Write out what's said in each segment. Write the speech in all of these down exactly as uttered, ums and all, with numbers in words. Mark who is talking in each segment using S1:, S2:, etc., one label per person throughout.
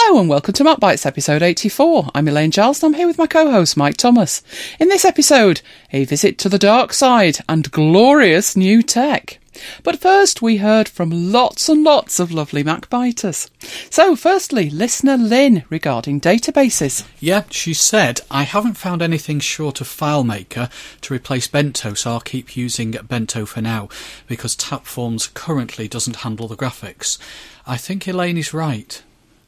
S1: Hello and welcome to MacBites episode eighty-four. I'm Elaine Giles and I'm here with my co-host Mike Thomas. In this episode, a visit to the dark side and glorious new tech. But first, we heard from lots and lots of lovely MacBiters. So, firstly, listener Lynn regarding databases.
S2: Yeah, she said, I haven't found anything short of FileMaker to replace Bento, so I'll keep using Bento for now, because Tapforms currently doesn't handle the graphics. I think Elaine is right.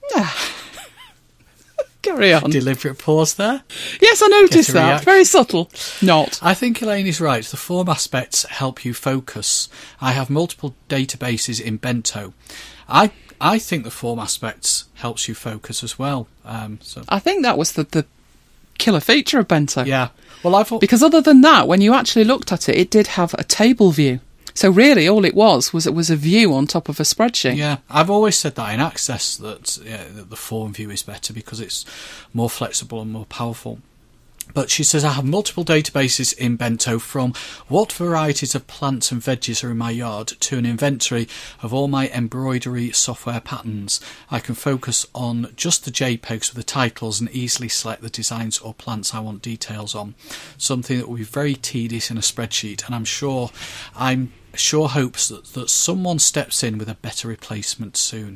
S1: Carry on.
S2: Deliberate pause there.
S1: Yes, I noticed that. Reaction. Very subtle. Not.
S2: I think Elaine is right. The form aspects help you focus. I have multiple databases in Bento. I I think the form aspects helps you focus as well. Um, so
S1: I think that was the, the killer feature of Bento.
S2: Yeah. Well, I thought
S1: because other than that, when you actually looked at it, it did have a table view. So really, all it was was it was a view on top of a spreadsheet.
S2: Yeah, I've always said that in Access that, yeah, that the form view is better because it's more flexible and more powerful. But she says, I have multiple databases in Bento, from what varieties of plants and veggies are in my yard to an inventory of all my embroidery software patterns. I can focus on just the JPEGs with the titles and easily select the designs or plants I want details on. Something that will be very tedious in a spreadsheet, and I'm sure I'm sure hopes that, that someone steps in with a better replacement soon.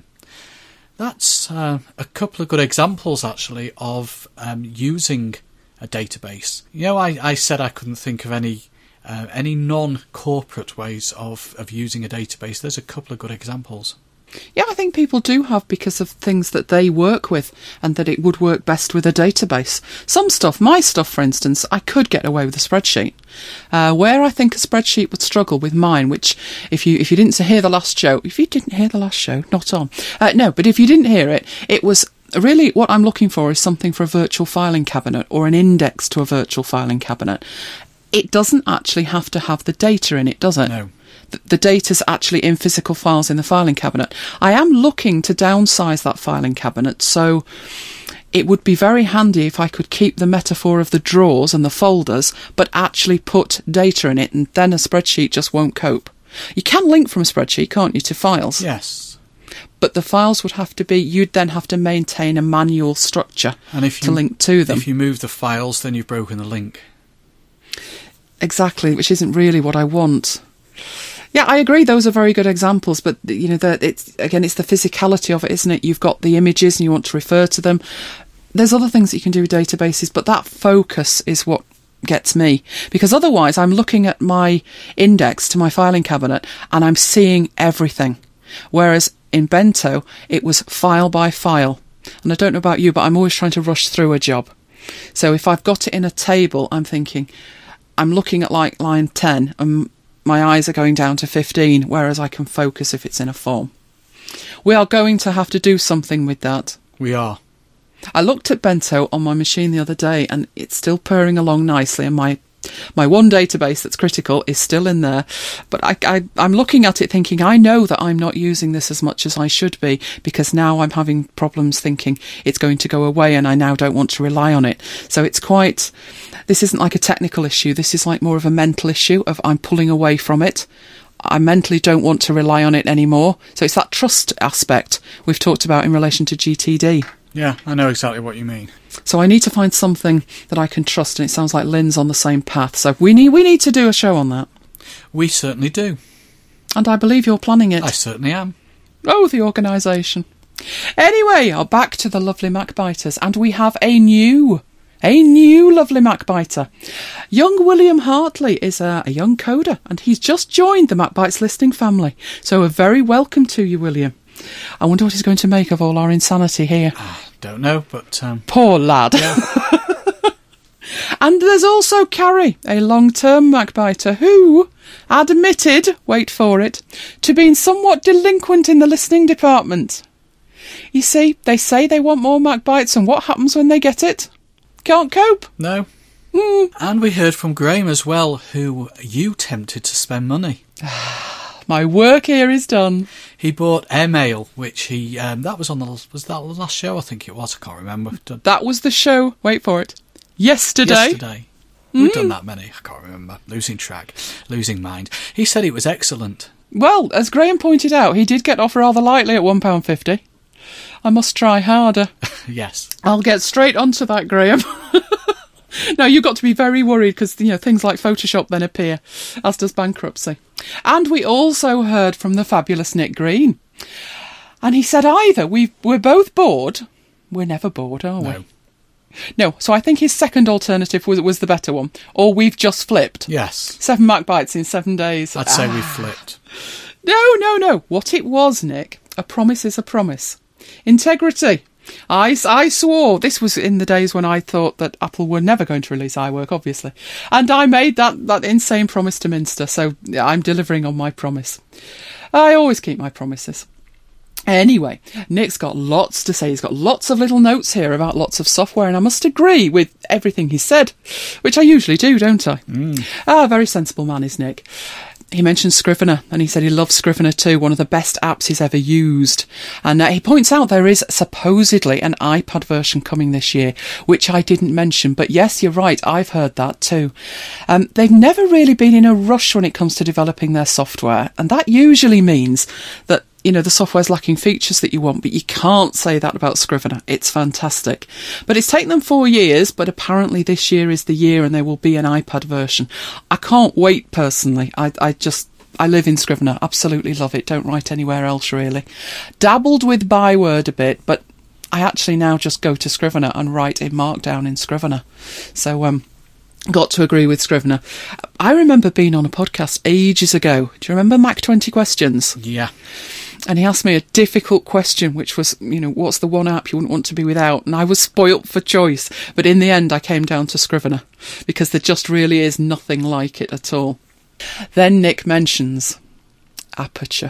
S2: That's uh, a couple of good examples, actually, of um, using a database. You know, I, I said I couldn't think of any uh, any non-corporate ways of, of using a database. There's a couple of good examples.
S1: Yeah, I think people do have because of things that they work with and that it would work best with a database. Some stuff, my stuff for instance, I could get away with a spreadsheet. Uh, where I think a spreadsheet would struggle with mine, which if you if you didn't hear the last show, if you didn't hear the last show, not on. Uh, no, but if you didn't hear it, it was really what I'm looking for is something for a virtual filing cabinet or an index to a virtual filing cabinet. It doesn't actually have to have the data in it, does it?
S2: No.
S1: The data's actually in physical files in the filing cabinet. I am looking to downsize that filing cabinet, so it would be very handy if I could keep the metaphor of the drawers and the folders, but actually put data in it, and then a spreadsheet just won't cope. You can link from a spreadsheet, can't you, to files?
S2: Yes.
S1: But the files would have to be, you'd then have to maintain a manual structure
S2: and if you,
S1: to link to them.
S2: If you move the files, then you've broken the link.
S1: Exactly, which isn't really what I want. Yeah, I agree. Those are very good examples, but you know, that it's again, it's the physicality of it, isn't it? You've got the images and you want to refer to them. There's other things that you can do with databases, but that focus is what gets me, because otherwise I'm looking at my index to my filing cabinet and I'm seeing everything. Whereas in Bento, it was file by file. And I don't know about you, but I'm always trying to rush through a job. So if I've got it in a table, I'm thinking, I'm looking at like line ten and my eyes are going down to fifteen, whereas I can focus if it's in a form. We are going to have to do something with that.
S2: We are.
S1: I looked at Bento on my machine the other day and it's still purring along nicely, and my my one database that's critical is still in there. But I, I, I'm looking at it thinking, I know that I'm not using this as much as I should be, because now I'm having problems thinking it's going to go away and I now don't want to rely on it. So it's quite... This isn't like a technical issue. This is like more of a mental issue of I'm pulling away from it. I mentally don't want to rely on it anymore. So it's that trust aspect we've talked about in relation to G T D.
S2: Yeah, I know exactly what you mean.
S1: So I need to find something that I can trust, and it sounds like Lynn's on the same path. So we need we need to do a show on that.
S2: We certainly do.
S1: And I believe you're planning it.
S2: I certainly am.
S1: Oh, the organisation. Anyway, back to the lovely MacBiters, and we have a new... A new lovely MacBiter. Young William Hartley is a, a young coder, and he's just joined the MacBites listening family. So a very welcome to you, William. I wonder what he's going to make of all our insanity here.
S2: Uh, don't know, but... Um,
S1: Poor lad.
S2: Yeah.
S1: And there's also Carrie, a long-term MacBiter, who admitted, wait for it, to being somewhat delinquent in the listening department. You see, they say they want more MacBites, and what happens when they get it? Can't cope.
S2: No.
S1: Mm.
S2: And we heard from Graham as well, who you tempted to spend money.
S1: My work here is done.
S2: He bought AirMail, which he um, that was on the was that the last show? I think it was. I can't remember.
S1: That was the show. Wait for it. Yesterday.
S2: Yesterday. We've
S1: mm.
S2: done that many. I can't remember. Losing track. Losing mind. He said it was excellent.
S1: Well, as Graham pointed out, he did get off rather lightly at one pound fifty. I must try harder.
S2: Yes.
S1: I'll get straight onto that, Graham. No, you've got to be very worried because, you know, things like Photoshop then appear, as does bankruptcy. And we also heard from the fabulous Nick Green. And he said either we, we're both bored. We're never bored, are we?
S2: No.
S1: No, so I think his second alternative was was the better one. Or we've just flipped.
S2: Yes.
S1: Seven Mac bites in seven days.
S2: I'd say
S1: ah.
S2: we flipped.
S1: No, no, no. What it was, Nick, a promise is a promise. Integrity. I, I swore, this was in the days when I thought that Apple were never going to release iWork, obviously. And I made that, that insane promise to Minster, so yeah, I'm delivering on my promise. I always keep my promises. Anyway, Nick's got lots to say. He's got lots of little notes here about lots of software, and I must agree with everything he said, which I usually do, don't I?
S2: Mm.
S1: Ah, very sensible man is Nick. He mentioned Scrivener, and he said he loves Scrivener too, one of the best apps he's ever used. And uh, he points out there is supposedly an iPad version coming this year, which I didn't mention. But yes, you're right, I've heard that too. Um, they've never really been in a rush when it comes to developing their software, and that usually means that, you know, the software's lacking features that you want, but you can't say that about Scrivener. It's fantastic. But it's taken them four years, but apparently this year is the year and there will be an iPad version. I can't wait, personally. I, I just, I live in Scrivener. Absolutely love it. Don't write anywhere else, really. Dabbled with Byword a bit, but I actually now just go to Scrivener and write in Markdown in Scrivener. So, um... got to agree with Scrivener. I remember being on a podcast ages ago. Do you remember Mac twenty Questions?
S2: Yeah.
S1: And he asked me a difficult question, which was, you know, what's the one app you wouldn't want to be without? And I was spoilt for choice. But in the end, I came down to Scrivener because there just really is nothing like it at all. Then Nick mentions Aperture.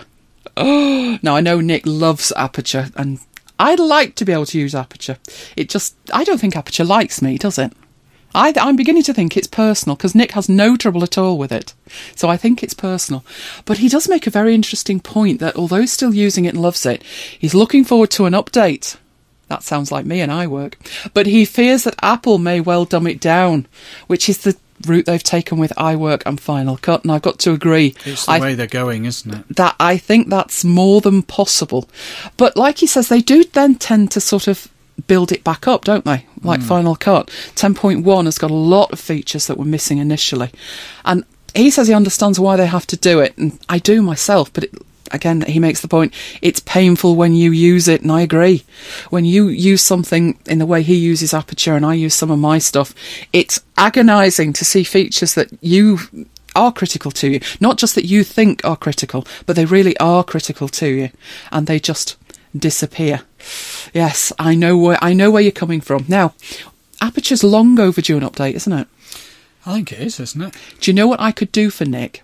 S1: Oh, now I know Nick loves Aperture, and I'd like to be able to use Aperture. It just, I don't think Aperture likes me, does it? I, I'm beginning to think it's personal because Nick has no trouble at all with it. So I think it's personal. But he does make a very interesting point that although he's still using it and loves it, he's looking forward to an update. That sounds like me and iWork. But he fears that Apple may well dumb it down, which is the route they've taken with iWork and Final Cut. And I've got to agree.
S2: It's the
S1: I,
S2: way they're going, isn't it?
S1: That I think that's more than possible. But like he says, they do then tend to sort of build it back up, don't they? Like mm. Final Cut. ten point one has got a lot of features that were missing initially. And he says he understands why they have to do it. And I do myself, but it, again, he makes the point, it's painful when you use it, and I agree. When you use something in the way he uses Aperture and I use some of my stuff, it's agonising to see features that you are critical to you. Not just that you think are critical, but they really are critical to you. And they just disappear. Yes, I know where I know where you're coming from. Now, Aperture's long overdue an update, isn't it?
S2: I think it is, isn't it?
S1: Do you know what I could do for Nick?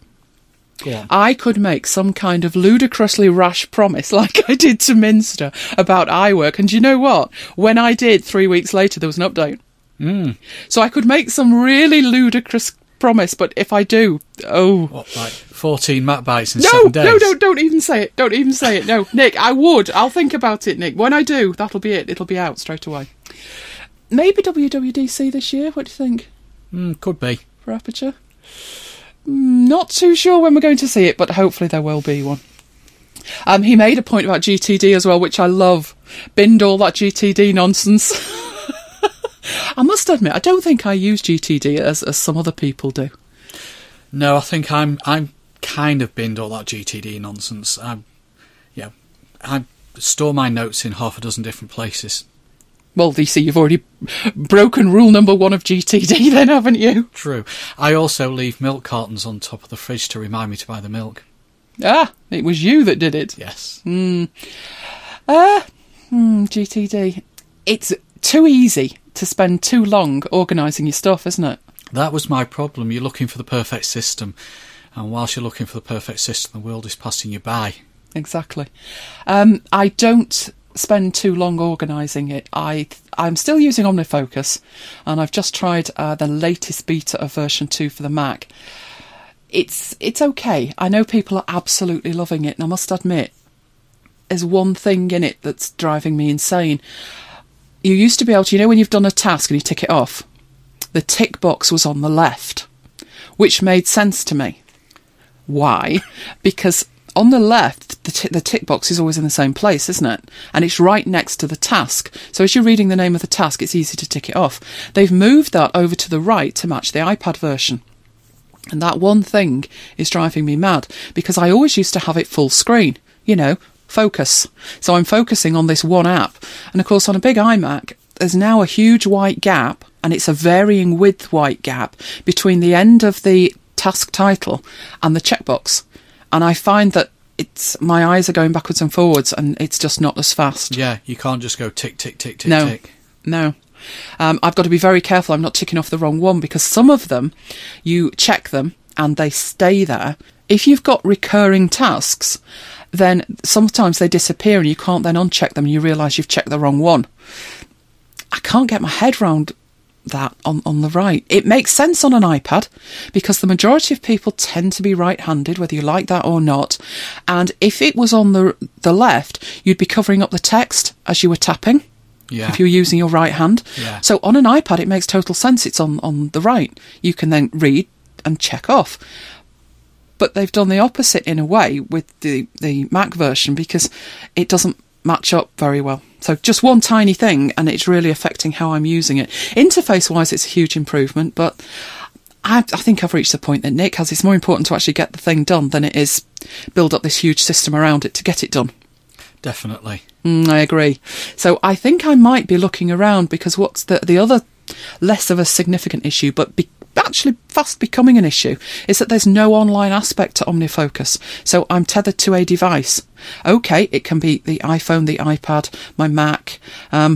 S2: Go on.
S1: I could make some kind of ludicrously rash promise, like I did to Minster, about iWork. And do you know what? When I did, three weeks later, there was an update.
S2: Mm.
S1: So I could make some really ludicrous promise, but if I do, oh...
S2: What, like fourteen Mac bites in
S1: no,
S2: seven days?
S1: No, no, don't even say it. Don't even say it. No, Nick, I would. I'll think about it, Nick. When I do, that'll be it. It'll be out straight away. Maybe W W D C this year. What do you think?
S2: Mm, could be.
S1: For Aperture? Mm, not too sure when we're going to see it, but hopefully there will be one. Um, he made a point about G T D as well, which I love. Binned all that G T D nonsense. I must admit, I don't think I use G T D as, as some other people do.
S2: No, I think I'm I'm kind of binned all that G T D nonsense. I, yeah, I store my notes in half a dozen different places.
S1: Well, you see, you've already broken rule number one of G T D then, haven't you?
S2: True. I also leave milk cartons on top of the fridge to remind me to buy the milk.
S1: Ah, it was you that did it.
S2: Yes.
S1: Hmm. Ah, hmm, G T D. It's too easy to spend too long organising your stuff, isn't it?
S2: That was my problem. You're looking for the perfect system, and whilst you're looking for the perfect system, the world is passing you by.
S1: Exactly. Um, I don't spend too long organising it. I, I'm still using OmniFocus, and I've just tried uh, the latest beta of version two for the Mac. It's it's okay. I know people are absolutely loving it, and I must admit, there's one thing in it that's driving me insane. You used to be able to, you know when you've done a task and you tick it off, the tick box was on the left, which made sense to me. Why? Because on the left, the, t- the tick box is always in the same place, isn't it? And it's right next to the task. So as you're reading the name of the task, it's easy to tick it off. They've moved that over to the right to match the iPad version. And that one thing is driving me mad, because I always used to have it full screen, you know, focus. So I'm focusing on this one app. And of course, on a big iMac, there's now a huge white gap, and it's a varying width white gap between the end of the task title and the checkbox. And I find that it's my eyes are going backwards and forwards, and it's just not as fast.
S2: Yeah, you can't just go tick, tick, tick, tick,
S1: no,
S2: tick.
S1: No. Um, I've got to be very careful I'm not ticking off the wrong one, because some of them, you check them and they stay there. If you've got recurring tasks, then sometimes they disappear and you can't then uncheck them and you realise you've checked the wrong one. I can't get my head round that on, on the right. It makes sense on an iPad because the majority of people tend to be right-handed, whether you like that or not. And if it was on the the left, you'd be covering up the text as you were tapping.
S2: Yeah.
S1: If you're using your right hand.
S2: Yeah.
S1: So on an iPad, it makes total sense. It's on, on the right. You can then read and check off. But they've done the opposite in a way with the, the Mac version, because it doesn't match up very well. So just one tiny thing, and it's really affecting how I'm using it. Interface-wise, it's a huge improvement, but I, I think I've reached the point that Nick has. It's more important to actually get the thing done than it is build up this huge system around it to get it done.
S2: Definitely.
S1: Mm, I agree. So I think I might be looking around, because what's the the other less of a significant issue, but be, actually fast becoming an issue, is that there's no online aspect to OmniFocus. So I'm tethered to a device. Okay, it can be the iPhone, the iPad, my Mac, um,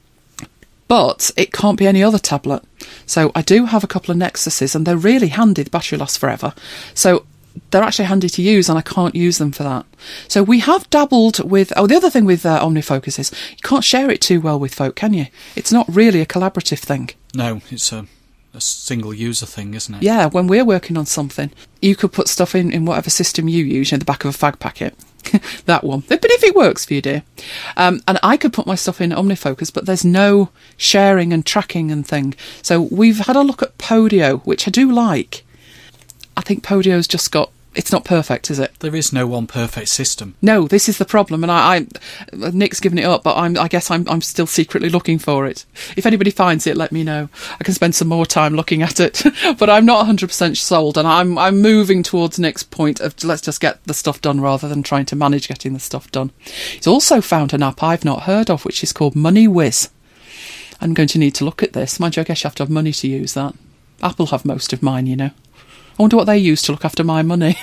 S1: but it can't be any other tablet. So I do have a couple of Nexuses, and they're really handy. The battery lasts forever. So they're actually handy to use, and I can't use them for that. So we have dabbled with... Oh, the other thing with uh, OmniFocus is you can't share it too well with folk, can you? It's not really a collaborative thing.
S2: No, it's a, a single user thing, isn't it?
S1: Yeah, when we're working on something, you could put stuff in, in whatever system you use, you know, the back of a fag packet. That one. But if it works for you, dear. Um, and I could put my stuff in OmniFocus, but there's no sharing and tracking and thing. So we've had a look at Podio, which I do like. I think Podio's just got... It's not perfect, is it?
S2: There is no one perfect system.
S1: No, this is the problem, and I, I Nick's given it up, but I'm, I guess I'm, I'm still secretly looking for it. If anybody finds it, let me know. I can spend some more time looking at it, but I'm not one hundred percent sold, and I'm, I'm moving towards Nick's point of let's just get the stuff done rather than trying to manage getting the stuff done. He's also found an app I've not heard of, which is called MoneyWiz. I'm going to need to look at this. Mind you, I guess you have to have money to use that. Apple have most of mine, you know. I wonder what they use to look after my money.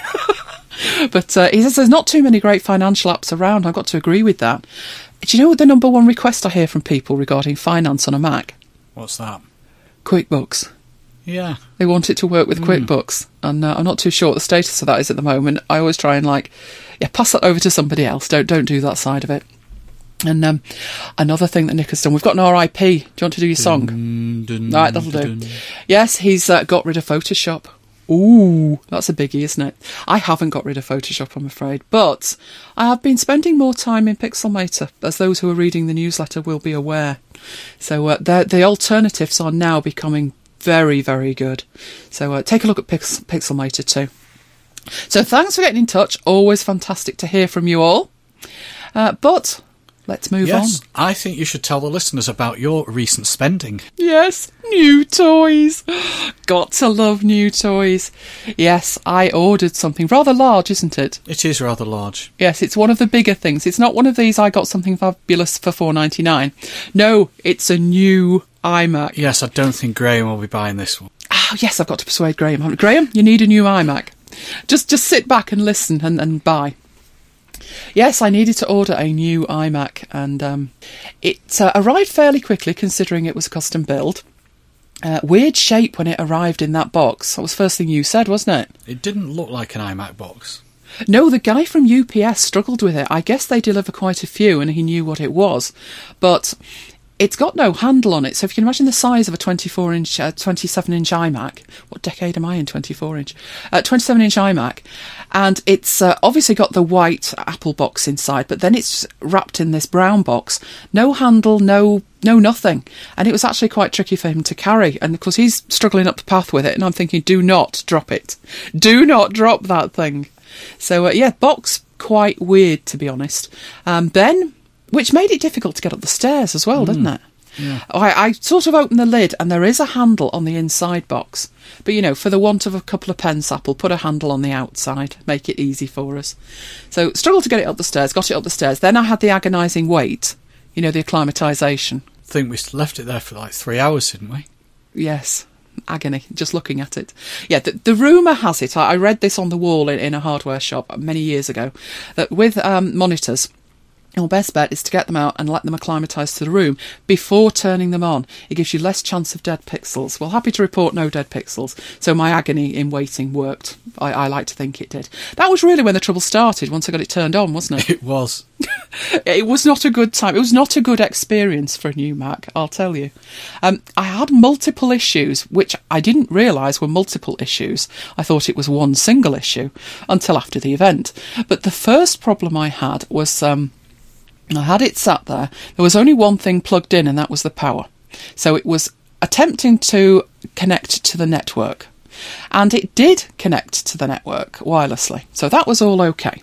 S1: But uh, he says there's not too many great financial apps around. I've got to agree with that. Do you know what the number one request I hear from people regarding finance on a Mac?
S2: What's that?
S1: QuickBooks.
S2: Yeah.
S1: They want it to work with
S2: Mm.
S1: QuickBooks. And uh, I'm not too sure what the status of that is at the moment. I always try and, like, yeah, pass that over to somebody else. Don't don't do that side of it. And um, another thing that Nick has done, we've got an R I P. Do you want to do your song?
S2: Dun, dun,
S1: All right, that'll
S2: dun,
S1: do.
S2: dun.
S1: Yes, he's uh, got rid of Photoshop. Ooh, that's a biggie, isn't it? I haven't got rid of Photoshop, I'm afraid, but I have been spending more time in Pixelmator, as those who are reading the newsletter will be aware. So uh, the alternatives are now becoming very, very good. So uh, take a look at Pix- Pixelmator too. So thanks for getting in touch. Always fantastic to hear from you all. Uh, but let's move
S2: yes,
S1: on.
S2: I think you should tell the listeners about your recent spending.
S1: Yes, new toys. Got to love new toys. Yes, I ordered something rather large, isn't it?
S2: It is rather large.
S1: Yes, it's one of the bigger things. It's not one of these I got something fabulous for four ninety-nine. No, it's a new iMac.
S2: Yes, I don't think Graham will be buying this one.
S1: Oh, yes, I've got to persuade Graham. haven't I? Graham, you need a new iMac. Just just sit back and listen and, and buy. Yes, I needed to order a new iMac, and um, it uh, arrived fairly quickly considering it was a custom build. Uh, weird shape when it arrived in that box. That was the first thing you said, wasn't it?
S2: It didn't look like an iMac box.
S1: No, the guy from U P S struggled with it. I guess they deliver quite a few and he knew what it was. But it's got no handle on it. So if you can imagine the size of a twenty-four inch, uh, twenty-seven inch iMac. What decade am I in? twenty-four inch. Uh, twenty-seven inch iMac. And it's uh, obviously got the white Apple box inside, but then it's wrapped in this brown box. No handle, no no nothing. And it was actually quite tricky for him to carry. And of course, he's struggling up the path with it. And I'm thinking, do not drop it. Do not drop that thing. So, uh, yeah, box quite weird, to be honest. Um, then, which made it difficult to get up the stairs as well, mm. didn't it?
S2: Yeah.
S1: I, I sort of opened the lid and there is a handle on the inside box. But, you know, for the want of a couple of pence, Apple, put a handle on the outside, make it easy for us. So, struggled to get it up the stairs, got it up the stairs. Then I had the agonising wait, you know, the acclimatisation.
S2: I think we left it there for like three hours, didn't we?
S1: Yes. Agony, just looking at it. Yeah, the, the rumour has it, I, I read this on the wall in, in a hardware shop many years ago, that with um, monitors, your best bet is to get them out and let them acclimatise to the room before turning them on. It gives you less chance of dead pixels. Well, happy to report no dead pixels. So my agony in waiting worked. I, I like to think it did. That was really when the trouble started, once I got it turned on, wasn't it?
S2: It was.
S1: It was not a good time. It was not a good experience for a new Mac, I'll tell you. Um, I had multiple issues, which I didn't realise were multiple issues. I thought it was one single issue until after the event. But the first problem I had was... Um, I had it sat there. There was only one thing plugged in, and that was the power. So it was attempting to connect to the network. And it did connect to the network wirelessly. So that was all okay.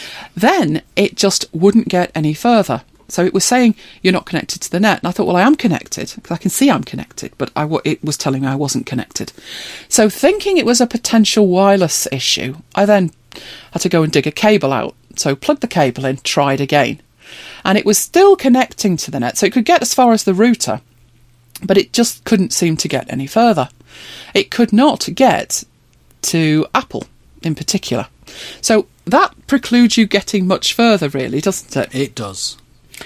S1: Then it just wouldn't get any further. So it was saying, you're not connected to the net. And I thought, well, I am connected, because I can see I'm connected. But I w- it was telling me I wasn't connected. So thinking it was a potential wireless issue, I then had to go and dig a cable out. So plugged the cable in, tried again. And it was still connecting to the net, so it could get as far as the router, but it just couldn't seem to get any further. It could not get to Apple in particular. So that precludes you getting much further, really, doesn't it?
S2: It does.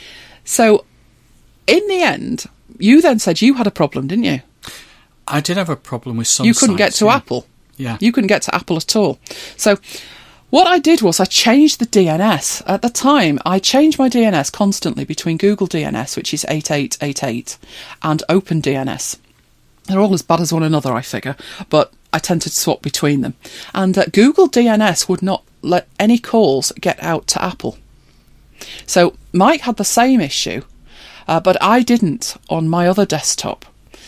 S1: So in the end, you then said you had a problem, didn't you?
S2: I did have a problem with some
S1: You couldn't
S2: sites,
S1: get to
S2: yeah.
S1: Apple.
S2: Yeah.
S1: You couldn't get to Apple at all. So... what I did was I changed the D N S. At the time, I changed my D N S constantly between Google D N S, which is eight eight eight eight, and OpenDNS. They're all as bad as one another, I figure, but I tend to swap between them. And uh, Google D N S would not let any calls get out to Apple. So Mike had the same issue, uh, but I didn't on my other desktop.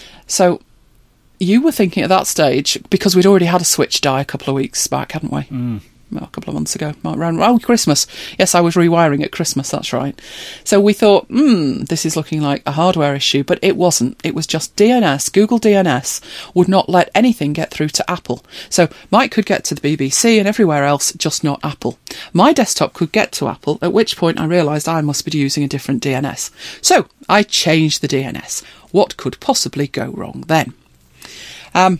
S1: So you were thinking at that stage, because we'd already had a switch die a couple of weeks back, hadn't we?
S2: Mm.
S1: Well, a couple of months ago, around oh, Christmas. Yes, I was rewiring at Christmas, that's right. So we thought, hmm, this is looking like a hardware issue, but it wasn't. It was just D N S. Google D N S would not let anything get through to Apple. So Mike could get to the B B C and everywhere else, just not Apple. My desktop could get to Apple, at which point I realised I must be using a different D N S. So I changed the D N S. What could possibly go wrong then? Um,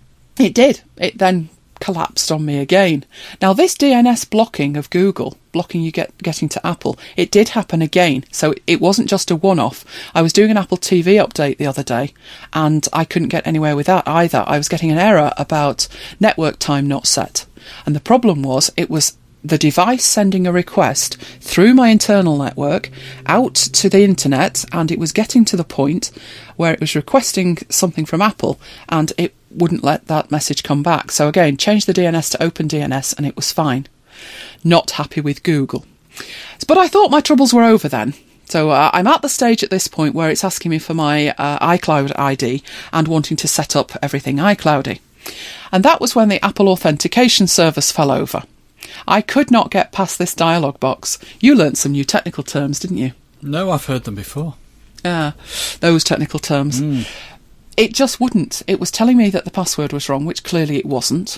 S1: it did. It then... collapsed on me again. Now this D N S blocking of Google, blocking you get getting to Apple, it did happen again. So it wasn't just a one-off. I was doing an Apple T V update the other day and I couldn't get anywhere with that either. I was getting an error about network time not set. And the problem was it was the device sending a request through my internal network out to the internet, and it was getting to the point where it was requesting something from Apple and it wouldn't let that message come back. So again, changed the D N S to OpenDNS and it was fine. Not happy with Google. But I thought my troubles were over then. So uh, I'm at the stage at this point where it's asking me for my uh, iCloud I D and wanting to set up everything iCloudy. And that was when the Apple Authentication Service fell over. I could not get past this dialog box. You learnt some new technical terms, didn't you?
S2: No, I've heard them before.
S1: Ah, those technical terms.
S2: Mm.
S1: It just wouldn't. It was telling me that the password was wrong, which clearly it wasn't.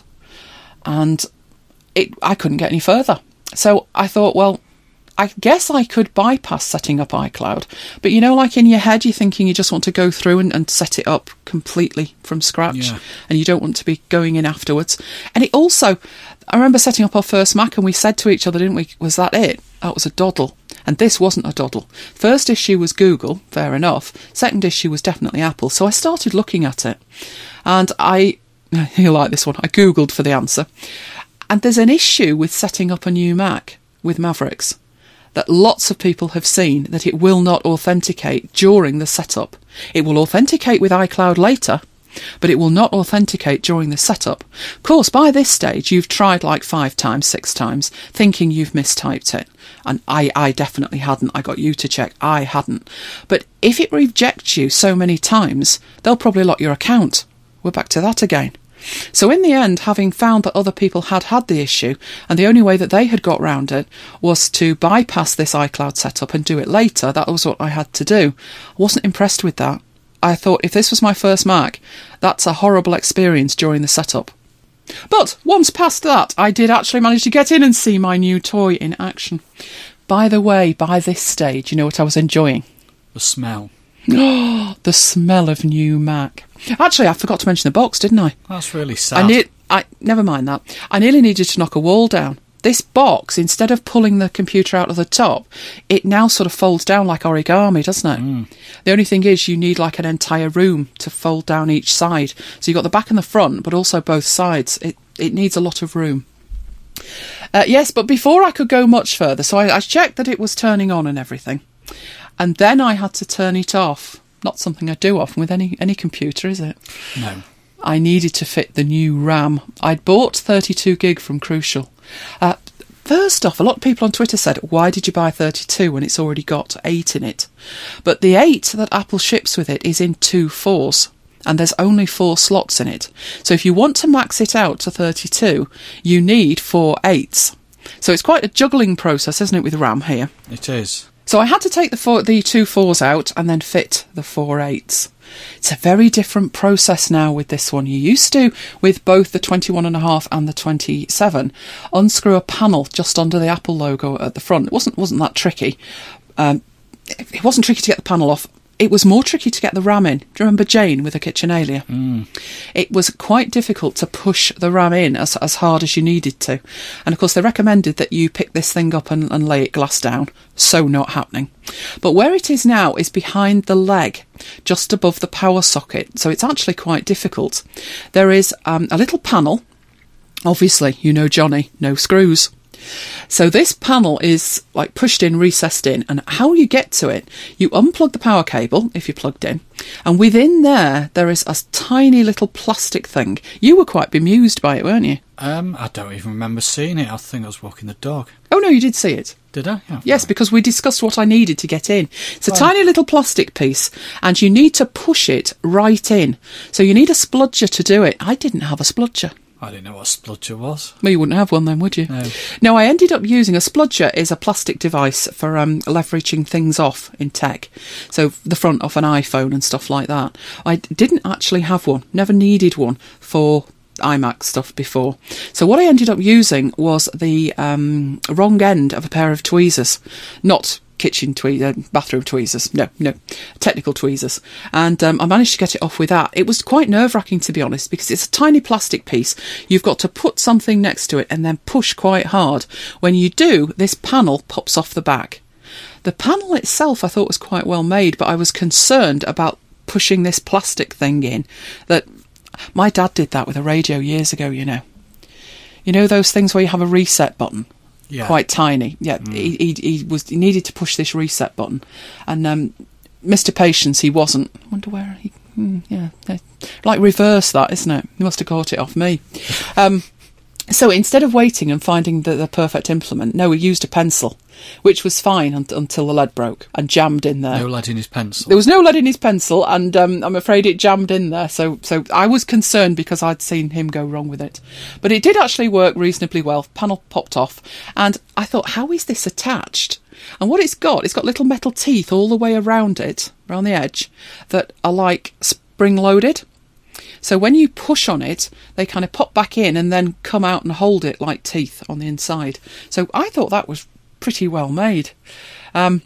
S1: And it, I couldn't get any further. So I thought, well, I guess I could bypass setting up iCloud. But you know, like in your head, you're thinking you just want to go through and, and set it up completely from scratch.
S2: Yeah.
S1: And you don't want to be going in afterwards. And it also, I remember setting up our first Mac and we said to each other, didn't we, was that it? That was a doddle. And this wasn't a doddle. First issue was Google, fair enough. Second issue was definitely Apple. So I started looking at it. And I, you'll like this one, I Googled for the answer. And there's an issue with setting up a new Mac with Mavericks. that lots of people have seen that it will not authenticate during the setup. It will authenticate with iCloud later, but it will not authenticate during the setup. Of course, by this stage, you've tried like five times, six times, thinking you've mistyped it. And I, I definitely hadn't. I got you to check. I hadn't. But if it rejects you so many times, they'll probably lock your account. We're back to that again. So in the end, having found that other people had had the issue, and the only way that they had got round it was to bypass this iCloud setup and do it later, that was what I had to do. I wasn't impressed with that. I thought, if this was my first Mac, that's a horrible experience during the setup. But once past that, I did actually manage to get in and see my new toy in action. By the way, by this stage, you know what I was enjoying?
S2: The smell.
S1: Oh, the smell of new Mac. Actually, I forgot to mention the box, didn't I?
S2: That's really sad.
S1: I, ne- I Never mind that. I nearly needed to knock a wall down. This box, instead of pulling the computer out of the top, it now sort of folds down like origami, doesn't it?
S2: Mm.
S1: The only thing is you need like an entire room to fold down each side. So you've got the back and the front, but also both sides. It it needs a lot of room. Uh, yes, but before I could go much further, so I, I checked that it was turning on and everything. And then I had to turn it off. Not something I do often with any, any computer, is it?
S2: No.
S1: I needed to fit the new RAM. I'd bought thirty-two gig from Crucial. Uh, first off, a lot of people on Twitter said, why did you buy thirty-two when it's already got eight in it? But the eight that Apple ships with it is in two fours, and there's only four slots in it. So if you want to max it out to thirty-two, you need four eights. So it's quite a juggling process, isn't it, with RAM here?
S2: It is.
S1: So I had to take the four, the two fours out and then fit the four eights. It's a very different process now with this one. You used to, with both the twenty-one and a half and the twenty-seven, unscrew a panel just under the Apple logo at the front. It wasn't wasn't that tricky. Um, it wasn't tricky to get the panel off. It was more tricky to get the RAM in. Do you remember Jane with the KitchenAlia?
S2: Mm.
S1: It was quite difficult to push the RAM in as, as hard as you needed to. And of course they recommended that you pick this thing up and, and lay it glass down. So not happening. But where it is now is behind the leg, just above the power socket. So it's actually quite difficult. There is um, a little panel. Obviously, you know Johnny, no screws. So this panel is like pushed in, recessed in, and how you get to it, you unplug the power cable if you're plugged in, and within there, there is a tiny little plastic thing. You were quite bemused by it, weren't you?
S2: Um, I don't even remember seeing it. I think I was walking the dog.
S1: Oh no, you did see it.
S2: Did I? Yeah,
S1: yes,
S2: right.
S1: Because we discussed what I needed to get in. It's a
S2: Oh.
S1: tiny little plastic piece, and you need to push it right in. So you need a spludger to do it. I didn't have a spludger.
S2: I didn't know what a spludger was.
S1: Well, you wouldn't have one then, would you?
S2: No.
S1: No, I ended up using a spludger. Is a plastic device for um, leveraging things off in tech. So the front of an iPhone and stuff like that. I didn't actually have one. Never needed one for iMac stuff before. So what I ended up using was the um, wrong end of a pair of tweezers. Not kitchen tweezers, uh, bathroom tweezers. No, no, technical tweezers. And um, I managed to get it off with that. It was quite nerve-wracking, to be honest, because it's a tiny plastic piece. You've got to put something next to it and then push quite hard. When you do, this panel pops off the back. The panel itself I thought was quite well made, but I was concerned about pushing this plastic thing in. That my dad did that with a radio years ago, you know. You know those things where you have a reset button?
S2: Yeah.
S1: Quite tiny. Yeah,
S2: Mm.
S1: he, he he was he needed to push this reset button, and um, Mister Patience he wasn't. I wonder where he. Mm, yeah, yeah, like reverse that, isn't it? He must have caught it off me. Um, so instead of waiting and finding the, the perfect implement, no, we used a pencil, which was fine un- until the lead broke and jammed in there.
S2: No lead in his pencil.
S1: There was no lead in his pencil, and um, I'm afraid it jammed in there. So, so I was concerned because I'd seen him go wrong with it. But it did actually work reasonably well. Panel popped off, and I thought, how is this attached? And what it's got, it's got little metal teeth all the way around it, around the edge, that are like spring-loaded. So when you push on it, they kind of pop back in and then come out and hold it like teeth on the inside. So I thought that was pretty well made. Um,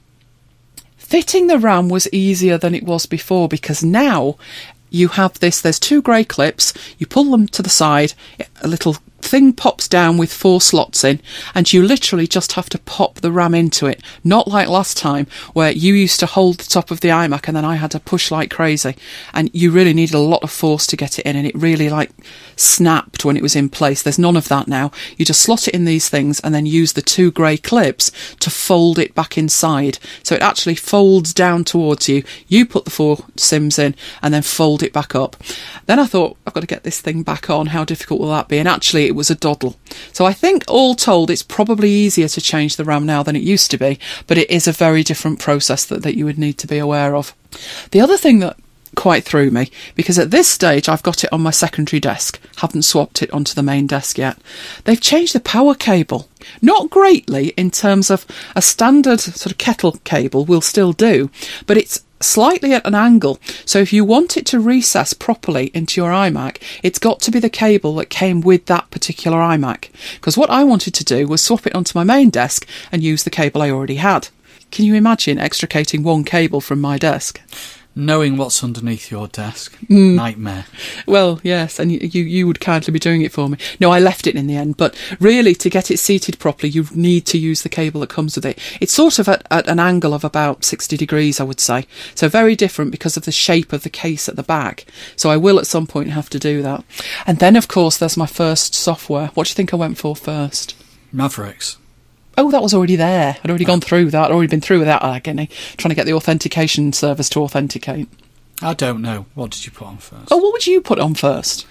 S1: fitting the RAM was easier than it was before, because now you have this, there's two grey clips, you pull them to the side, a little thing pops down with four slots in, and you literally just have to pop the RAM into it. Not like last time, where you used to hold the top of the iMac and then I had to push like crazy, and you really needed a lot of force to get it in, and it really like snapped when it was in place. There's none of that now. You just slot it in these things and then use the two grey clips to fold it back inside. So it actually folds down towards you. You put the four SIMs in and then fold it back up. Then I thought, I've got to get this thing back on. How difficult will that be? And actually it was a doddle. So I think all told, it's probably easier to change the RAM now than it used to be, but it is a very different process that, that you would need to be aware of. The other thing that quite threw me, because at this stage I've got it on my secondary desk, haven't swapped it onto the main desk yet. They've changed the power cable. Not greatly in terms of a standard sort of kettle cable will still do, but it's slightly at an angle. So if you want it to recess properly into your iMac, it's got to be the cable that came with that particular iMac. Because what I wanted to do was swap it onto my main desk and use the cable I already had. Can you imagine extricating one cable from my desk?
S2: Knowing what's underneath your desk. Mm. Nightmare. Well,
S1: yes, and you, you you would kindly be doing it for me. No, I left it in the end, but really to get it seated properly, you need to use the cable that comes with it. It's sort of at, at an angle of about sixty degrees, I would say. So very different because of the shape of the case at the back. So I will at some point have to do that. And then, of course, there's my first software. What do you think I went for first?
S2: Mavericks.
S1: Oh, that was already there. I'd already gone through that. I'd already been through that agony, trying to get the authentication service to authenticate.
S2: I don't know. What did you put on first?
S1: Oh, what would you put on first?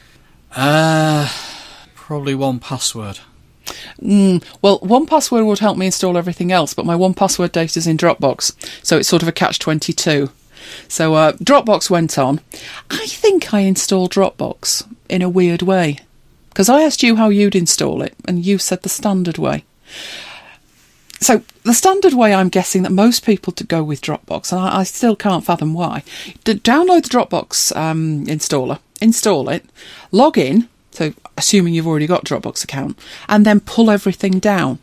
S2: Uh, probably one Password.
S1: Mm, well, one Password would help me install everything else, but my one Password data's in Dropbox, so it's sort of a catch twenty-two. So uh, Dropbox went on. I think I installed Dropbox in a weird way, because I asked you how you'd install it, and you said the standard way. So the standard way, I'm guessing that most people to go with Dropbox, and I, I still can't fathom why. D- download the Dropbox um, installer, install it, log in, so assuming you've already got a Dropbox account, and then pull everything down.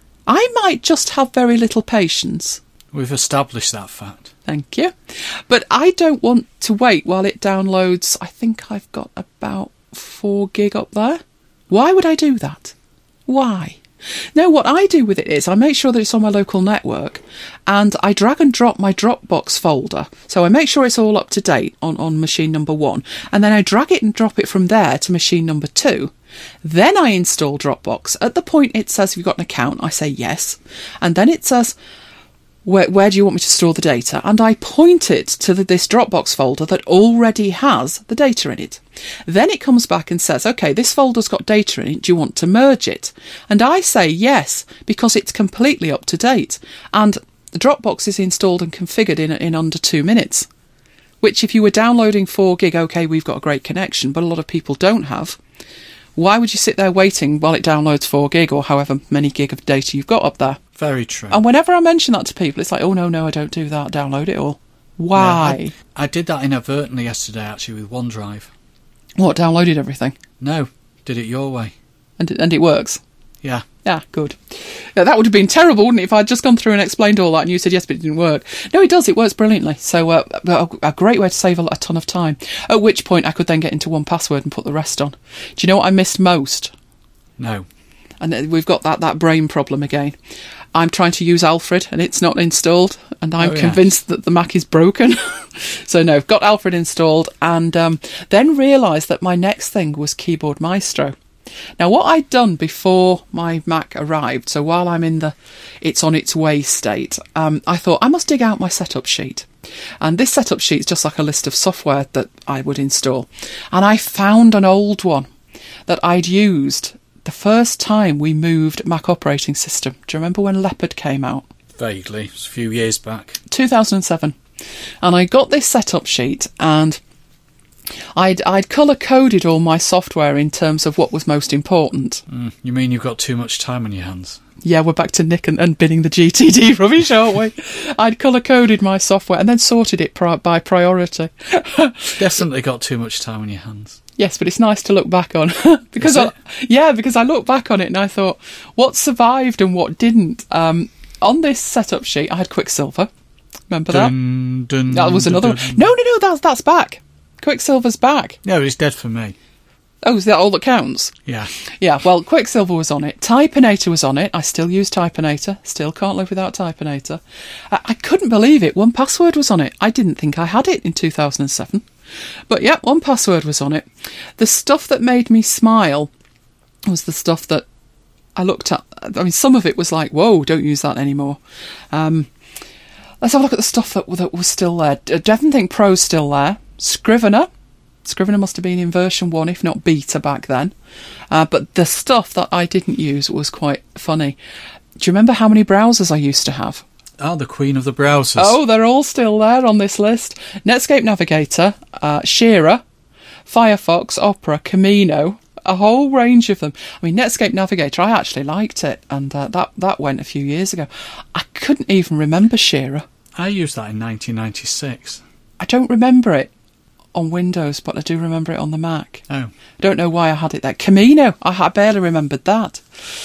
S1: I might just have very little patience.
S2: We've established that fact.
S1: Thank you. But I don't want to wait while it downloads. I think I've got about four gig up there. Why would I do that? Why? No, what I do with it is I make sure that it's on my local network and I drag and drop my Dropbox folder. So I make sure it's all up to date on, on machine number one, and then I drag it and drop it from there to machine number two. Then I install Dropbox. At the point it says if you've got an account, I say yes. And then it says, where, where do you want me to store the data? And I point it to the, this Dropbox folder that already has the data in it. Then it comes back and says, OK, this folder's got data in it. Do you want to merge it? And I say yes, because it's completely up to date. And the Dropbox is installed and configured in, in under two minutes. Which if you were downloading four gig, OK, we've got a great connection, but a lot of people don't have. Why would you sit there waiting while it downloads four gig or however many gig of data you've got up there?
S2: Very true.
S1: And whenever I mention that to people, it's like, oh, no, no, I don't do that. Download it all. Why?
S2: Yeah, I, I did that inadvertently yesterday, actually, with OneDrive.
S1: What, downloaded everything?
S2: No, did it your way.
S1: And it, and it works?
S2: Yeah.
S1: Yeah, good. Yeah, that would have been terrible, wouldn't it, if I'd just gone through and explained all that and you said yes, but it didn't work. No, it does. It works brilliantly. So uh, a, a great way to save a, a ton of time. At which point I could then get into one Password and put the rest on. Do you know what I missed most?
S2: No.
S1: And we've got that, that brain problem again. I'm trying to use Alfred and it's not installed, and I'm oh, convinced yes. that the Mac is broken. So no, got Alfred installed, and um, then realised that my next thing was Keyboard Maestro. Now, what I'd done before my Mac arrived, so while I'm in the it's on its way state, um, I thought I must dig out my setup sheet. And this setup sheet is just like a list of software that I would install. And I found an old one that I'd used the first time we moved Mac operating system. Do you remember when Leopard came out?
S2: Vaguely. It was a few years back.
S1: two thousand seven. And I got this setup sheet, and I'd, I'd colour-coded all my software in terms of what was most important.
S2: Mm, you mean you've got too much time on your hands?
S1: Yeah, we're back to Nick and, and binning the G T D rubbish, aren't we? I'd colour-coded my software and then sorted it pri- by priority.
S2: Definitely got too much time on your hands.
S1: Yes, but it's nice to look back on. because I, Yeah, because I looked back on it and I thought, what survived and what didn't? Um, on this setup sheet, I had Quicksilver. Remember dun, that? Dun, that was another dun, one. No, no, no, that's, that's back. Quicksilver's back.
S2: No, it's dead for me.
S1: Oh, is that all that counts?
S2: Yeah.
S1: Yeah, well, Quicksilver was on it. Typinator was on it. I still use Typinator. Still can't live without Typinator. I, I couldn't believe it. one Password was on it. I didn't think I had it in two thousand seven. But yeah, one Password was on it. The stuff that made me smile was the stuff that I looked at. I mean, some of it was like, whoa, don't use that anymore. Um, let's have a look at the stuff that, that was still there. DevonThink Pro's still there. Scrivener. Scrivener must have been in version one, if not beta back then. Uh, but the stuff that I didn't use was quite funny. Do you remember how many browsers I used to have?
S2: Oh, the queen of the browsers.
S1: Oh, they're all still there on this list. Netscape Navigator, uh, Shearer, Firefox, Opera, Camino, a whole range of them. I mean, Netscape Navigator, I actually liked it, and uh, that, that went a few years ago. I couldn't even remember Shearer.
S2: I used that in nineteen ninety-six.
S1: I don't remember it on Windows, but I do remember it on the Mac.
S2: Oh.
S1: I don't know why I had it there. Camino, I, I barely remembered that.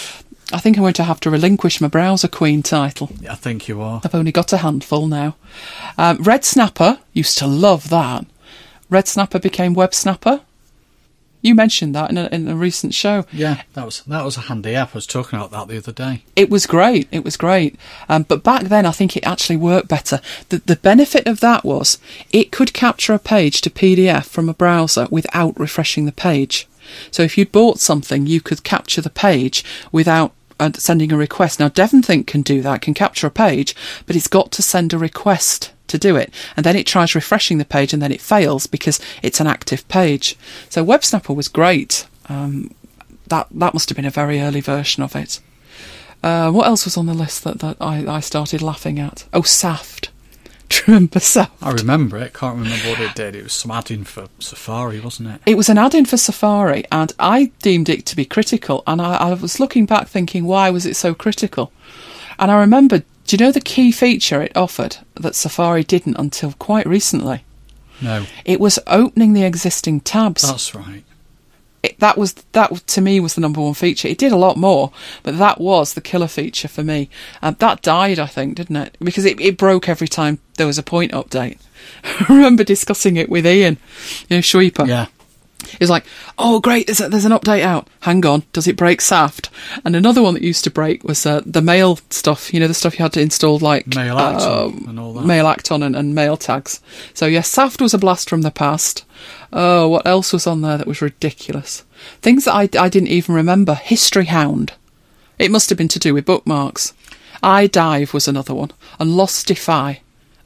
S1: I think I'm going to have to relinquish my Browser Queen title.
S2: I think you are.
S1: I've only got a handful now. Um, Red Snapper, used to love that. Red Snapper became Web Snapper. You mentioned that in a, in a recent show.
S2: Yeah, that was that was a handy app. I was talking about that the other day.
S1: It was great. It was great. Um, but back then, I think it actually worked better. The, the benefit of that was it could capture a page to P D F from a browser without refreshing the page. So if you'd bought something, you could capture the page without uh, sending a request. Now, DevonThink can do that, can capture a page, but it's got to send a request to do it, and then it tries refreshing the page and then it fails because it's an active page. So Web Snapper was great. Um, that that must have been a very early version of it. Uh, what else was on the list that, that I, I started laughing at? Oh, Saft. Do you remember Saft?
S2: I remember it. Can't remember what it did. It was some add-in for Safari, wasn't it?
S1: It was an add-in for Safari, and I deemed it to be critical, and I, I was looking back thinking, why was it so critical? And I remembered, do you know the key feature it offered that Safari didn't until quite recently?
S2: No.
S1: It was opening the existing tabs.
S2: That's right.
S1: It, that was that to me was the number one feature. It did a lot more, but that was the killer feature for me. And that died, I think, didn't it? Because it, it broke every time there was a point update. I remember discussing it with Ian, you know, Schweeper.
S2: Yeah.
S1: It was like, oh, great, there's, a, there's an update out. Hang on, does it break Saft? And another one that used to break was uh, the mail stuff, you know, the stuff you had to install, like
S2: MailActon
S1: um,
S2: and all that.
S1: MailActon and, and mail tags. So, yes, Saft was a blast from the past. Oh, what else was on there that was ridiculous? Things that I, I didn't even remember. History Hound. It must have been to do with bookmarks. iDive was another one. And Lostify.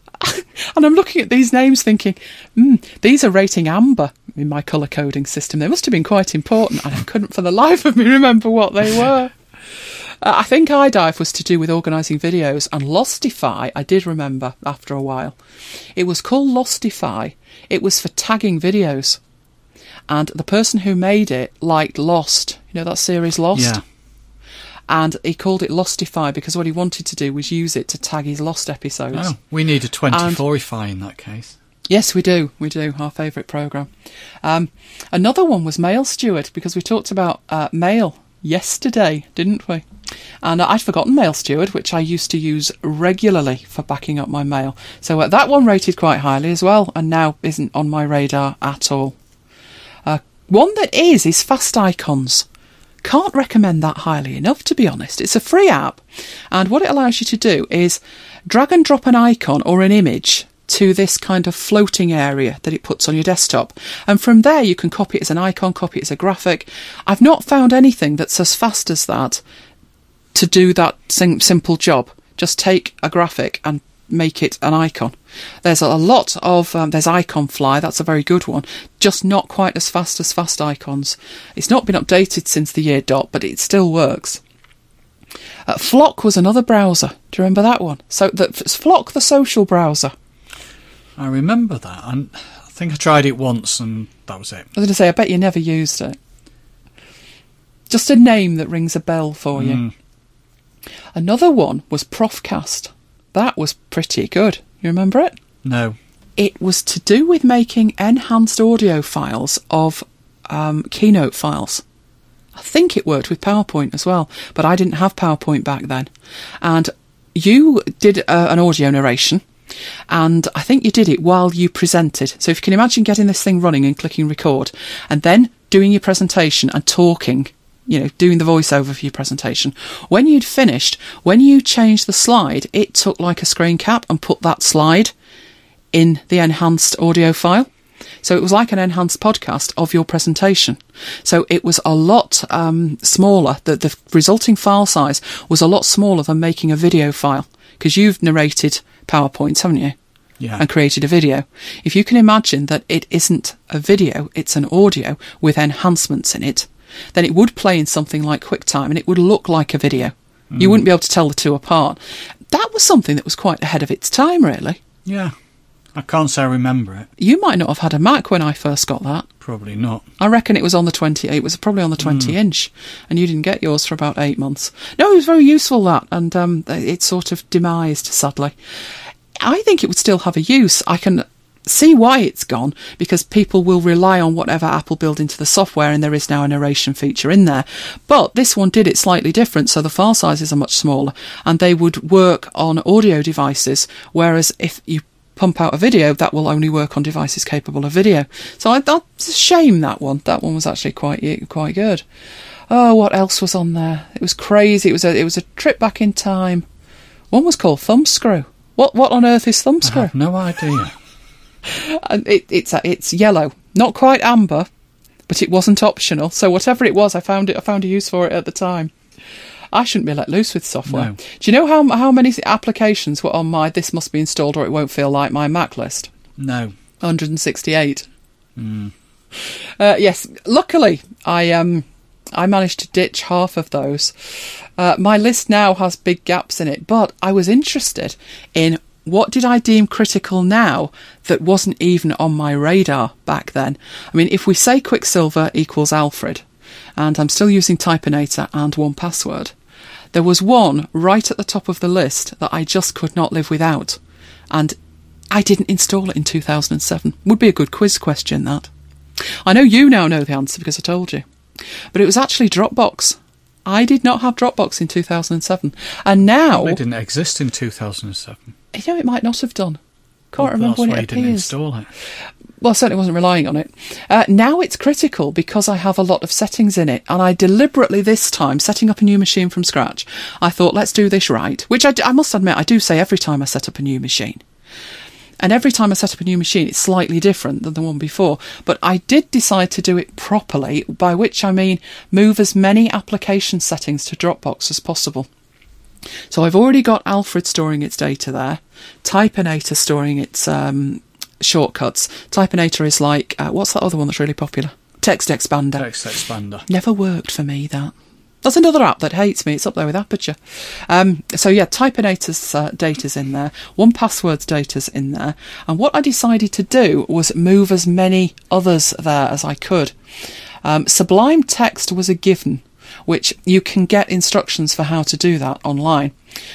S1: And I'm looking at these names thinking, hmm, these are rating amber in my colour coding system. They must have been quite important, and I couldn't for the life of me remember what they were. uh, I think iDive was to do with organising videos, and Lostify, I did remember after a while. It was called Lostify. It was for tagging videos. And the person who made it liked Lost. You know that series Lost?
S2: Yeah.
S1: And he called it Lostify because what he wanted to do was use it to tag his Lost episodes.
S2: Oh, we need a twenty-fourify in that case.
S1: Yes, we do. We do. Our favourite programme. Um, another one was Mail Steward, because we talked about uh, mail yesterday, didn't we? And I'd forgotten Mail Steward, which I used to use regularly for backing up my mail. So uh, that one rated quite highly as well, and now isn't on my radar at all. Uh, one that is, is Fast Icons. Can't recommend that highly enough, to be honest. It's a free app, and what it allows you to do is drag and drop an icon or an image to this kind of floating area that it puts on your desktop, and from there you can copy it as an icon, copy it as a graphic. I've not found anything that's as fast as that to do that sim- simple job. Just take a graphic and make it an icon. There's a lot of um, there's Iconfly, that's a very good one, just not quite as fast as Fast Icons. It's not been updated since the year dot, but it still works. uh, Flock was another browser. Do you remember that one? So the, Flock, the social browser.
S2: I remember that, and I think I tried it once and that was it.
S1: I was going to say, I bet you never used it. Just a name that rings a bell for you.
S2: Mm.
S1: Another one was Profcast. That was pretty good. You remember it?
S2: No.
S1: It was to do with making enhanced audio files of um, Keynote files. I think it worked with PowerPoint as well, but I didn't have PowerPoint back then. And you did uh, an audio narration, and I think you did it while you presented. So if you can imagine getting this thing running and clicking record, and then doing your presentation and talking, you know, doing the voiceover for your presentation. When you'd finished, when you changed the slide, it took like a screen cap and put that slide in the enhanced audio file. So it was like an enhanced podcast of your presentation. So it was a lot um, smaller. The, the resulting file size was a lot smaller than making a video file, because you've narrated PowerPoints, haven't you?
S2: Yeah.
S1: And created a video. If you can imagine that it isn't a video, it's an audio with enhancements in it, then it would play in something like QuickTime and it would look like a video. Mm. You wouldn't be able to tell the two apart. That was something that was quite ahead of its time, really.
S2: Yeah. I can't say I remember it.
S1: You might not have had a Mac when I first got that.
S2: Probably not.
S1: I reckon it was on the twenty. It was probably on the twenty mm. inch, and you didn't get yours for about eight months. No, it was very useful, that, and um, it sort of demised, sadly. I think it would still have a use. I can see why it's gone, because people will rely on whatever Apple build into the software, and there is now a narration feature in there. But this one did it slightly different, so the file sizes are much smaller, and they would work on audio devices, whereas if you pump out a video, that will only work on devices capable of video. So I, that's a shame, that one. That one was actually quite quite good. Oh, what else was on there? It was crazy. It was a it was a trip back in time. One was called Thumbscrew. What what on earth is Thumbscrew?
S2: I have no idea.
S1: And it, it's it's yellow, not quite amber, but it wasn't optional. So whatever it was, I found it. I found a use for it at the time. I shouldn't be let loose with software. No. Do you know how how many applications were on my "this must be installed or it won't feel like my Mac" list?
S2: No.
S1: one hundred sixty-eight.
S2: Mm.
S1: Uh, yes, luckily I um I managed to ditch half of those. Uh, my list now has big gaps in it, but I was interested in what did I deem critical now that wasn't even on my radar back then. I mean, if we say Quicksilver equals Alfred, and I'm still using Typinator and one Password, there was one right at the top of the list that I just could not live without, and I didn't install it in two thousand seven. Would be a good quiz question, that. I know you now know the answer because I told you. But it was actually Dropbox. I did not have Dropbox in two thousand seven. And now...
S2: It didn't exist in two thousand seven.
S1: You know, it might not have done. Can't
S2: well,
S1: remember when it appears.
S2: That's why you didn't install it.
S1: Well, I certainly wasn't relying on it. Uh, now it's critical because I have a lot of settings in it, and I deliberately this time, setting up a new machine from scratch, I thought, let's do this right, which I, I must admit I do say every time I set up a new machine. And every time I set up a new machine, it's slightly different than the one before. But I did decide to do it properly, by which I mean move as many application settings to Dropbox as possible. So I've already got Alfred storing its data there, Typinator storing its um, shortcuts. Typinator is like, uh, what's that other one that's really popular? Text Expander.
S2: Text Expander.
S1: Never worked for me, that. That's another app that hates me. It's up there with Aperture. Um, so yeah, Typinator's uh, data's in there. one Password's data's in there. And what I decided to do was move as many others there as I could. Um, Sublime Text was a given, which you can get instructions for how to do that online.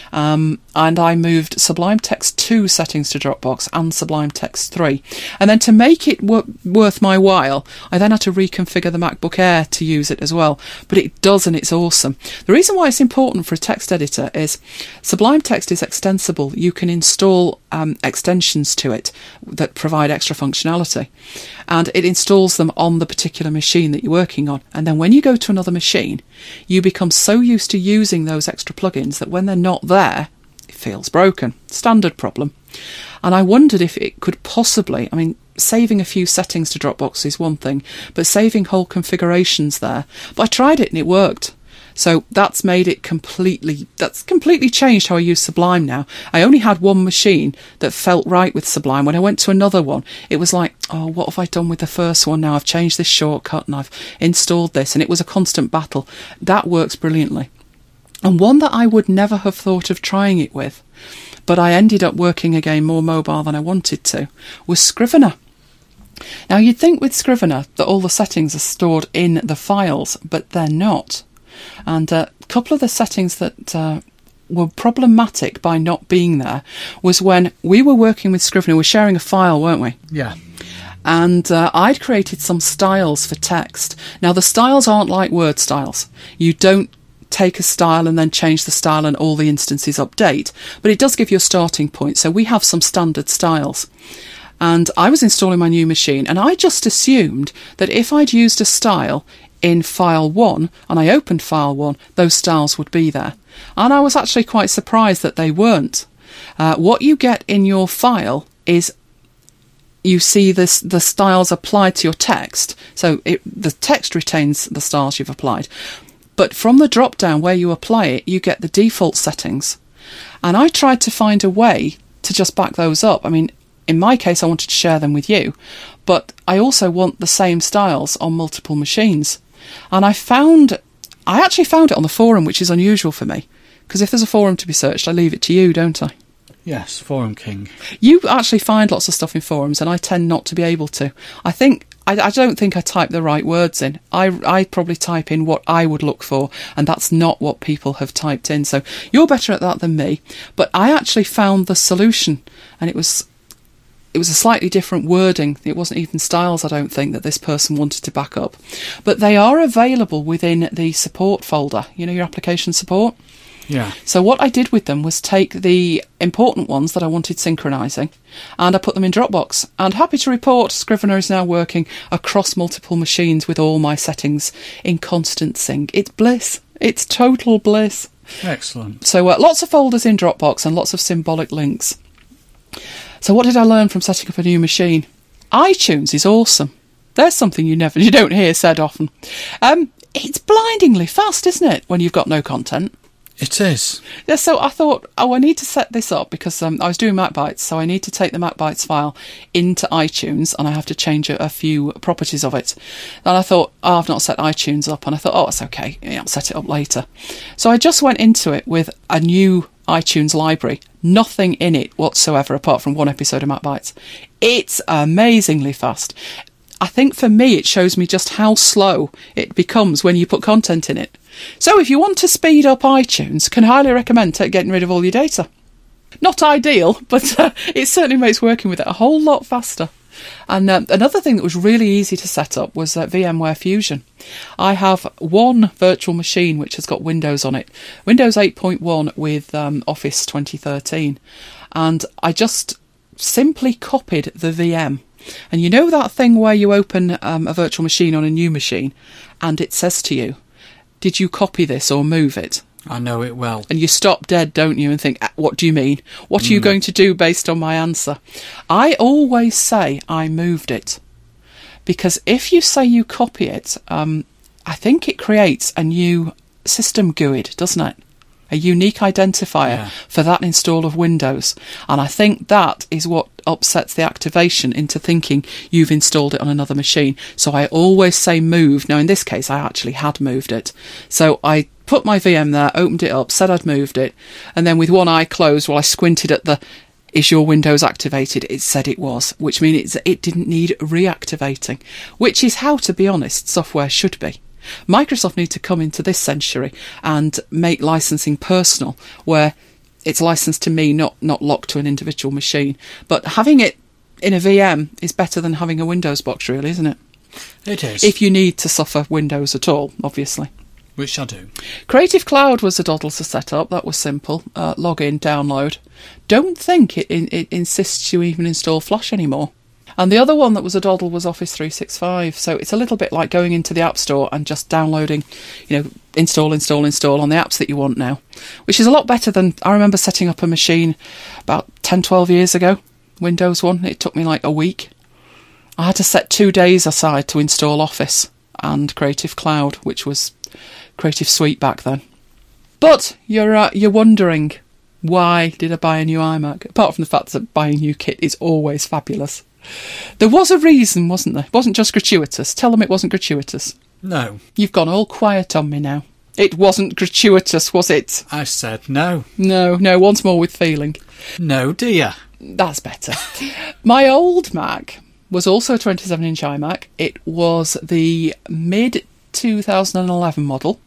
S1: Um, and I moved Sublime Text two settings to Dropbox and Sublime Text three. And then to make it wor- worth my while, I then had to reconfigure the MacBook Air to use it as well. But it does, and it's awesome. The reason why it's important for a text editor is Sublime Text is extensible. You can install um, extensions to it that provide extra functionality. And it installs them on the particular machine that you're working on. And then when you go to another machine, you become so used to using those extra plugins that when they're not there, it feels broken. Standard problem. And I wondered if it could possibly, I mean, saving a few settings to Dropbox is one thing, but saving whole configurations there. But I tried it and it worked. So that's made it completely, that's completely changed how I use Sublime now. I only had one machine that felt right with Sublime. When I went to another one, it was like, oh, what have I done with the first one now? I've changed this shortcut and I've installed this, and it was a constant battle. That works brilliantly. And one that I would never have thought of trying it with, but I ended up working again more mobile than I wanted to, was Scrivener. Now, you'd think with Scrivener that all the settings are stored in the files, but they're not. And uh, a couple of the settings that uh, were problematic by not being there was when we were working with Scrivener, we were sharing a file, weren't we?
S2: Yeah.
S1: And uh, I'd created some styles for text. Now, the styles aren't like Word styles. You don't take a style and then change the style and all the instances update, but it does give you a starting point. So we have some standard styles. And I was installing my new machine, and I just assumed that if I'd used a style in file one and I opened file one, those styles would be there. And I was actually quite surprised that they weren't. Uh, what you get in your file is you see this, the styles applied to your text. So it, the text retains the styles you've applied. But from the drop down where you apply it, you get the default settings. And I tried to find a way to just back those up. I mean, in my case, I wanted to share them with you, but I also want the same styles on multiple machines. And I found, I actually found it on the forum, which is unusual for me, because if there's a forum to be searched, I leave it to you, don't I?
S2: Yes, Forum King.
S1: You actually find lots of stuff in forums, and I tend not to be able to. I think, I, I don't think I type the right words in. I, I probably type in what I would look for, and that's not what people have typed in. So you're better at that than me. But I actually found the solution, and it was... It was a slightly different wording. It wasn't even styles, I don't think, that this person wanted to back up. But they are available within the support folder, you know, your application support.
S2: Yeah.
S1: So what I did with them was take the important ones that I wanted synchronising, and I put them in Dropbox. And happy to report, Scrivener is now working across multiple machines with all my settings in constant sync. It's bliss. It's total bliss.
S2: Excellent.
S1: So uh, lots of folders in Dropbox and lots of symbolic links. So what did I learn from setting up a new machine? iTunes is awesome. There's something you never, you don't hear said often. Um, it's blindingly fast, isn't it, when you've got no content?
S2: It is.
S1: Yeah, so I thought, oh, I need to set this up because um, I was doing MacBytes, so I need to take the MacBytes file into iTunes and I have to change a, a few properties of it. And I thought, oh, I've not set iTunes up, and I thought, oh, it's okay, yeah, I'll set it up later. So I just went into it with a new iTunes library, nothing in it whatsoever apart from one episode of MacBytes. It's amazingly fast. I think for me it shows me just how slow it becomes when you put content in it. So if you want to speed up iTunes, can highly recommend getting rid of all your data. Not ideal, but uh, it certainly makes working with it a whole lot faster. And um, another thing that was really easy to set up was uh, VMware Fusion. I have one virtual machine which has got Windows on it, Windows eight point one with um, Office twenty thirteen, and I just simply copied the V M. And you know that thing where you open um, a virtual machine on a new machine and it says to you, did you copy this or move it?
S2: I know it well.
S1: And you stop dead, don't you, and think, what do you mean? What are
S2: Mm.
S1: you going to do based on my answer? I always say I moved it. Because if you say you copy it, um, I think it creates a new system G U I D, doesn't it? A unique identifier
S2: Yeah.
S1: for that install of Windows. And I think that is what upsets the activation into thinking you've installed it on another machine. So I always say move. Now, in this case, I actually had moved it. So I put my V M there, opened it up, said I'd moved it, and then with one eye closed while I squinted at the is your Windows activated, it said it was, which means it's, it didn't need reactivating, which is how, to be honest, software should be. Microsoft need to come into this century and make licensing personal, where it's licensed to me, not not locked to an individual machine. But having it in a V M is better than having a Windows box, really, isn't it?
S2: It is.
S1: If you need to suffer Windows at all, obviously.
S2: Which I do.
S1: Creative Cloud was a doddle to set up. That was simple. Uh, log in, download. Don't think it, it, it insists you even install Flash anymore. And the other one that was a doddle was Office three sixty-five. So it's a little bit like going into the App Store and just downloading, you know, install, install, install on the apps that you want now. Which is a lot better than, I remember setting up a machine about ten, twelve years ago. Windows one. It took me like a week. I had to set two days aside to install Office and Creative Cloud, which was Creative Suite back then. But you're uh, you're wondering, why did I buy a new iMac? Apart from the fact that buying a new kit is always fabulous. There was a reason, wasn't there? It wasn't just gratuitous. Tell them it wasn't gratuitous.
S2: No.
S1: You've gone all quiet on me now. It wasn't gratuitous, was it?
S2: I said no.
S1: No, no, once more with feeling.
S2: No, dear.
S1: That's better. My old Mac was also a twenty-seven inch iMac. It was the mid two thousand eleven model.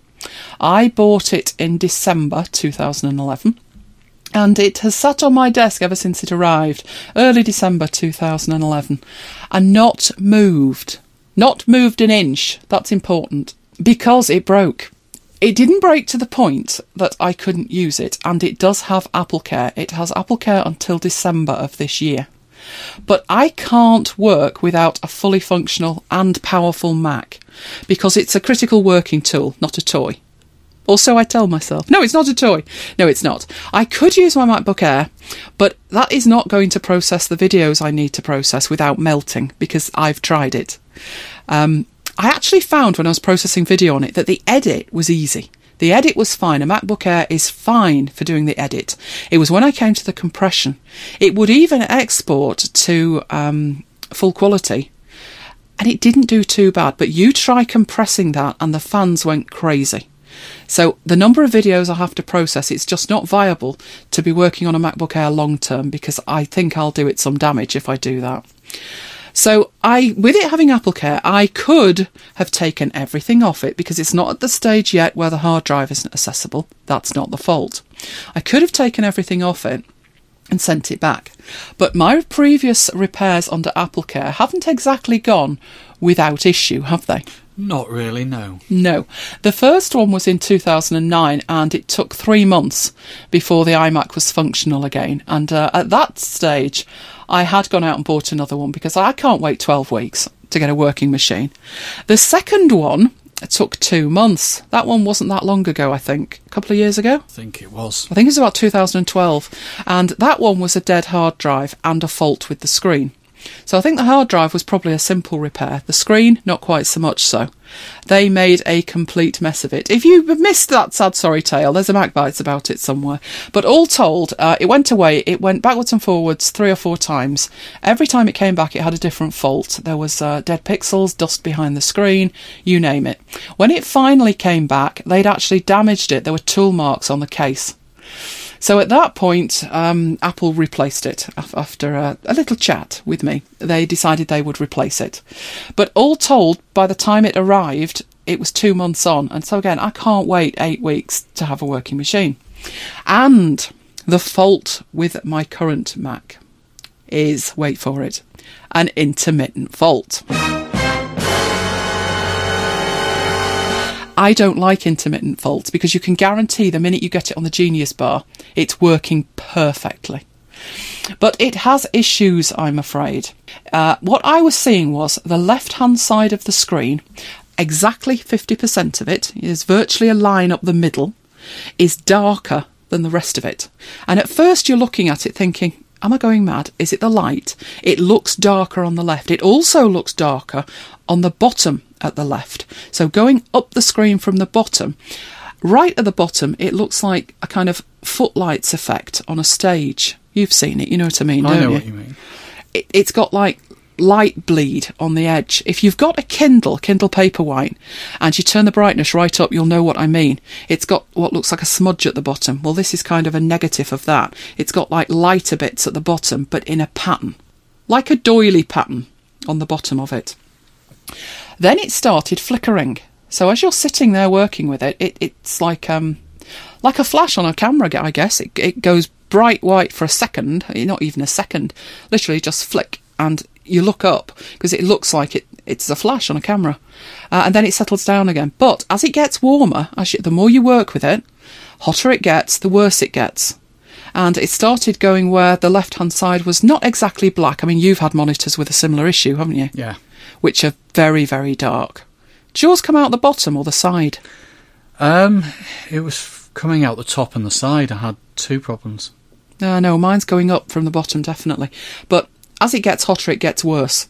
S1: I bought it in December two thousand eleven. And it has sat on my desk ever since it arrived, early December two thousand eleven, and not moved. Not moved an inch. That's important. Because it broke. It didn't break to the point that I couldn't use it, and it does have AppleCare. It has AppleCare until December of this year. But I can't work without a fully functional and powerful Mac because it's a critical working tool, not a toy. Or so I tell myself. No, it's not a toy. No, it's not. I could use my MacBook Air, but that is not going to process the videos I need to process without melting because I've tried it. Um, I actually found when I was processing video on it that the edit was easy. The edit was fine. A MacBook Air is fine for doing the edit. It was when I came to the compression. It would even export to um, full quality, and it didn't do too bad. But you try compressing that, and the fans went crazy. So the number of videos I have to process, it's just not viable to be working on a MacBook Air long term because I think I'll do it some damage if I do that. So I, with it having AppleCare, I could have taken everything off it because it's not at the stage yet where the hard drive isn't accessible. That's not the fault. I could have taken everything off it and sent it back. But my previous repairs under AppleCare haven't exactly gone without issue, have they?
S2: Not really, no.
S1: No. The first one was in two thousand nine, and it took three months before the iMac was functional again. And uh, at that stage, I had gone out and bought another one because I can't wait twelve weeks to get a working machine. The second one took two months. That one wasn't that long ago, I think. A couple of years ago?
S2: I think it was.
S1: I think it was about two thousand twelve. And that one was a dead hard drive and a fault with the screen. So I think the hard drive was probably a simple repair. The screen, not quite so much so. They made a complete mess of it. If you missed that sad sorry tale, there's a MacBites about it somewhere. But all told, uh, it went away. It went backwards and forwards three or four times. Every time it came back, it had a different fault. There was uh, dead pixels, dust behind the screen, you name it. When it finally came back, they'd actually damaged it. There were tool marks on the case. So at that point, um, Apple replaced it after a, a little chat with me. They decided they would replace it. But all told, by the time it arrived, it was two months on. And so again, I can't wait eight weeks to have a working machine. And the fault with my current Mac is, wait for it, an intermittent fault. I don't like intermittent faults because you can guarantee the minute you get it on the Genius Bar, it's working perfectly. But it has issues, I'm afraid. Uh, what I was seeing was the left-hand side of the screen, exactly fifty percent of it, is virtually a line up the middle, is darker than the rest of it. And at first you're looking at it thinking, am I going mad? Is it the light? It looks darker on the left. It also looks darker on the bottom at the left. So going up the screen from the bottom, right at the bottom, it looks like a kind of footlights effect on a stage. You've seen it, you know what I mean, don't you?
S2: I know what you mean.
S1: It, it's got like light bleed on the edge. If you've got a Kindle, Kindle Paperwhite, and you turn the brightness right up, you'll know what I mean. It's got what looks like a smudge at the bottom. Well, this is kind of a negative of that. It's got like lighter bits at the bottom, but in a pattern. Like a doily pattern on the bottom of it. Then it started flickering. So as you're sitting there working with it, it it's like um like a flash on a camera, I guess. It, it goes bright white for a second, not even a second, literally just flick, and you look up because it looks like it it's a flash on a camera, uh, and then it settles down again. But as it gets warmer, as you, the more you work with it, hotter it gets, the worse it gets. And it started going where the left-hand side was not exactly black. I mean, you've had monitors with a similar issue, haven't you?
S2: Yeah.
S1: Which are very, very dark. Did yours come out the bottom or the side?
S2: Um, it was coming out the top and the side. I had two problems.
S1: No, no, mine's going up from the bottom, definitely. But as it gets hotter, it gets worse.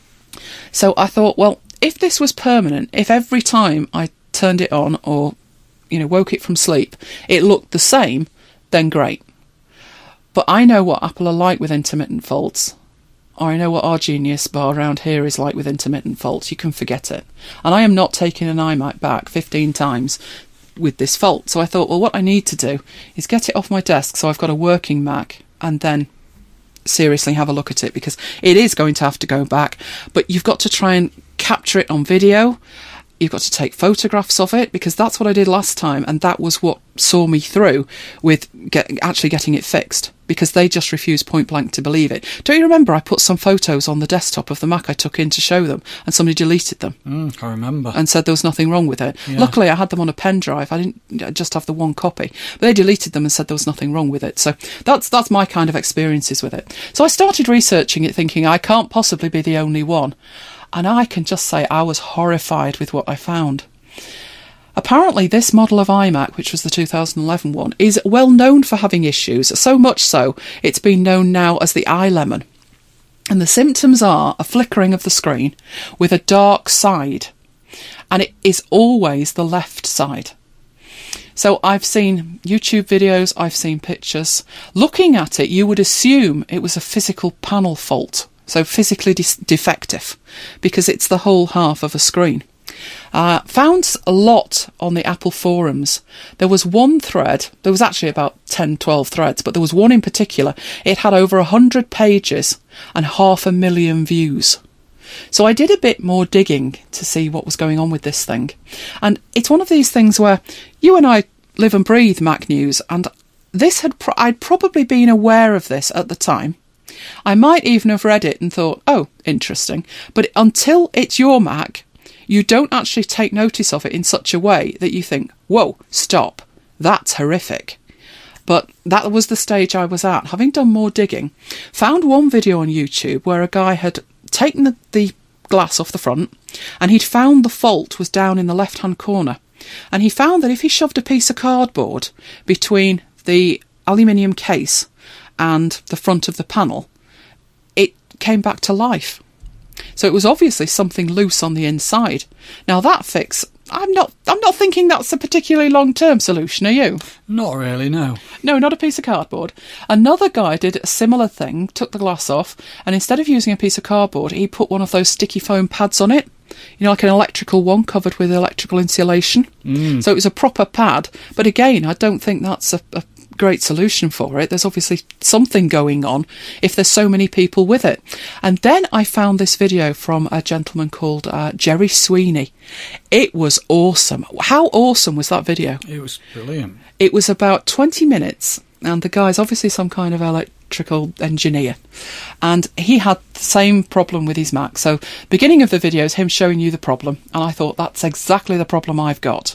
S1: So I thought, well, if this was permanent, if every time I turned it on or, you know, woke it from sleep, it looked the same, then great. But I know what Apple are like with intermittent faults. Or I know what our Genius Bar around here is like with intermittent faults. You can forget it. And I am not taking an iMac back fifteen times with this fault. So I thought, well, what I need to do is get it off my desk so I've got a working Mac and then seriously have a look at it, because it is going to have to go back. But you've got to try and capture it on video. you've got to take photographs of it, because that's what I did last time, and that was what saw me through with get, actually getting it fixed, because they just refused point blank to believe it. Don't you remember I put some photos on the desktop of the Mac I took in to show them, and somebody deleted them?
S2: Mm, I remember.
S1: And said there was nothing wrong with it.
S2: Yeah.
S1: Luckily, I had them on a pen drive. I didn't just have the one copy. But they deleted them and said there was nothing wrong with it. So that's that's my kind of experiences with it. So I started researching it, thinking I can't possibly be the only one. And I can just say I was horrified with what I found. Apparently, this model of iMac, which was the two thousand eleven one, is well known for having issues, so much so it's been known now as the iLemon. And the symptoms are a flickering of the screen with a dark side, and it is always the left side. So I've seen YouTube videos, I've seen pictures. Looking at it, you would assume it was a physical panel fault, so physically de- defective, because it's the whole half of a screen. Uh, found a lot on the Apple forums. There was one thread, there was actually about ten, twelve threads, but there was one in particular. It had over one hundred pages and half a million views. So I did a bit more digging to see what was going on with this thing. And it's one of these things where you and I live and breathe Mac news, and this had pro- I'd probably been aware of this at the time. I might even have read it and thought, oh, interesting. But until it's your Mac, you don't actually take notice of it in such a way that you think, whoa, stop, that's horrific. But that was the stage I was at. Having done more digging, found one video on YouTube where a guy had taken the, the glass off the front, and he'd found the fault was down in the left-hand corner. And he found that if he shoved a piece of cardboard between the aluminium case and the front of the panel, it came back to life. So it was obviously something loose on the inside. Now that fix, I'm not I'm not thinking that's a particularly long-term solution, are you?
S2: Not really, no.
S1: No, not a piece of cardboard. Another guy did a similar thing, took the glass off, and instead of using a piece of cardboard, he put one of those sticky foam pads on it. You know, like an electrical one covered with electrical insulation. Mm. So it was a proper pad. But again, I don't think that's a, a great solution for it. There's obviously something going on if there's so many people with it. And then I found this video from a gentleman called uh, Jerry Sweeney. It was awesome. How awesome was that video?
S2: It was brilliant.
S1: It was about twenty minutes, and the guy's obviously some kind of electrical engineer, and he had the same problem with his Mac. So beginning of the video is him showing you the problem, and I thought that's exactly the problem I've got.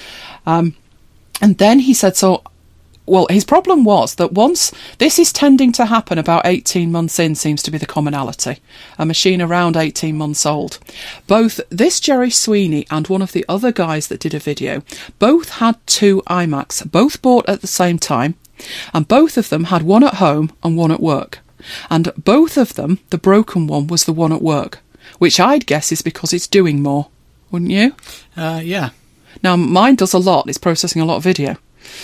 S1: Um, and then he said, so well, his problem was that once, this is tending to happen about eighteen months in, seems to be the commonality. A machine around eighteen months old. Both this Jerry Sweeney and one of the other guys that did a video, both had two iMacs, both bought at the same time, and both of them had one at home and one at work. And both of them, the broken one was the one at work, which I'd guess is because it's doing more, wouldn't you?
S2: Uh, yeah.
S1: Now, mine does a lot, it's processing a lot of video.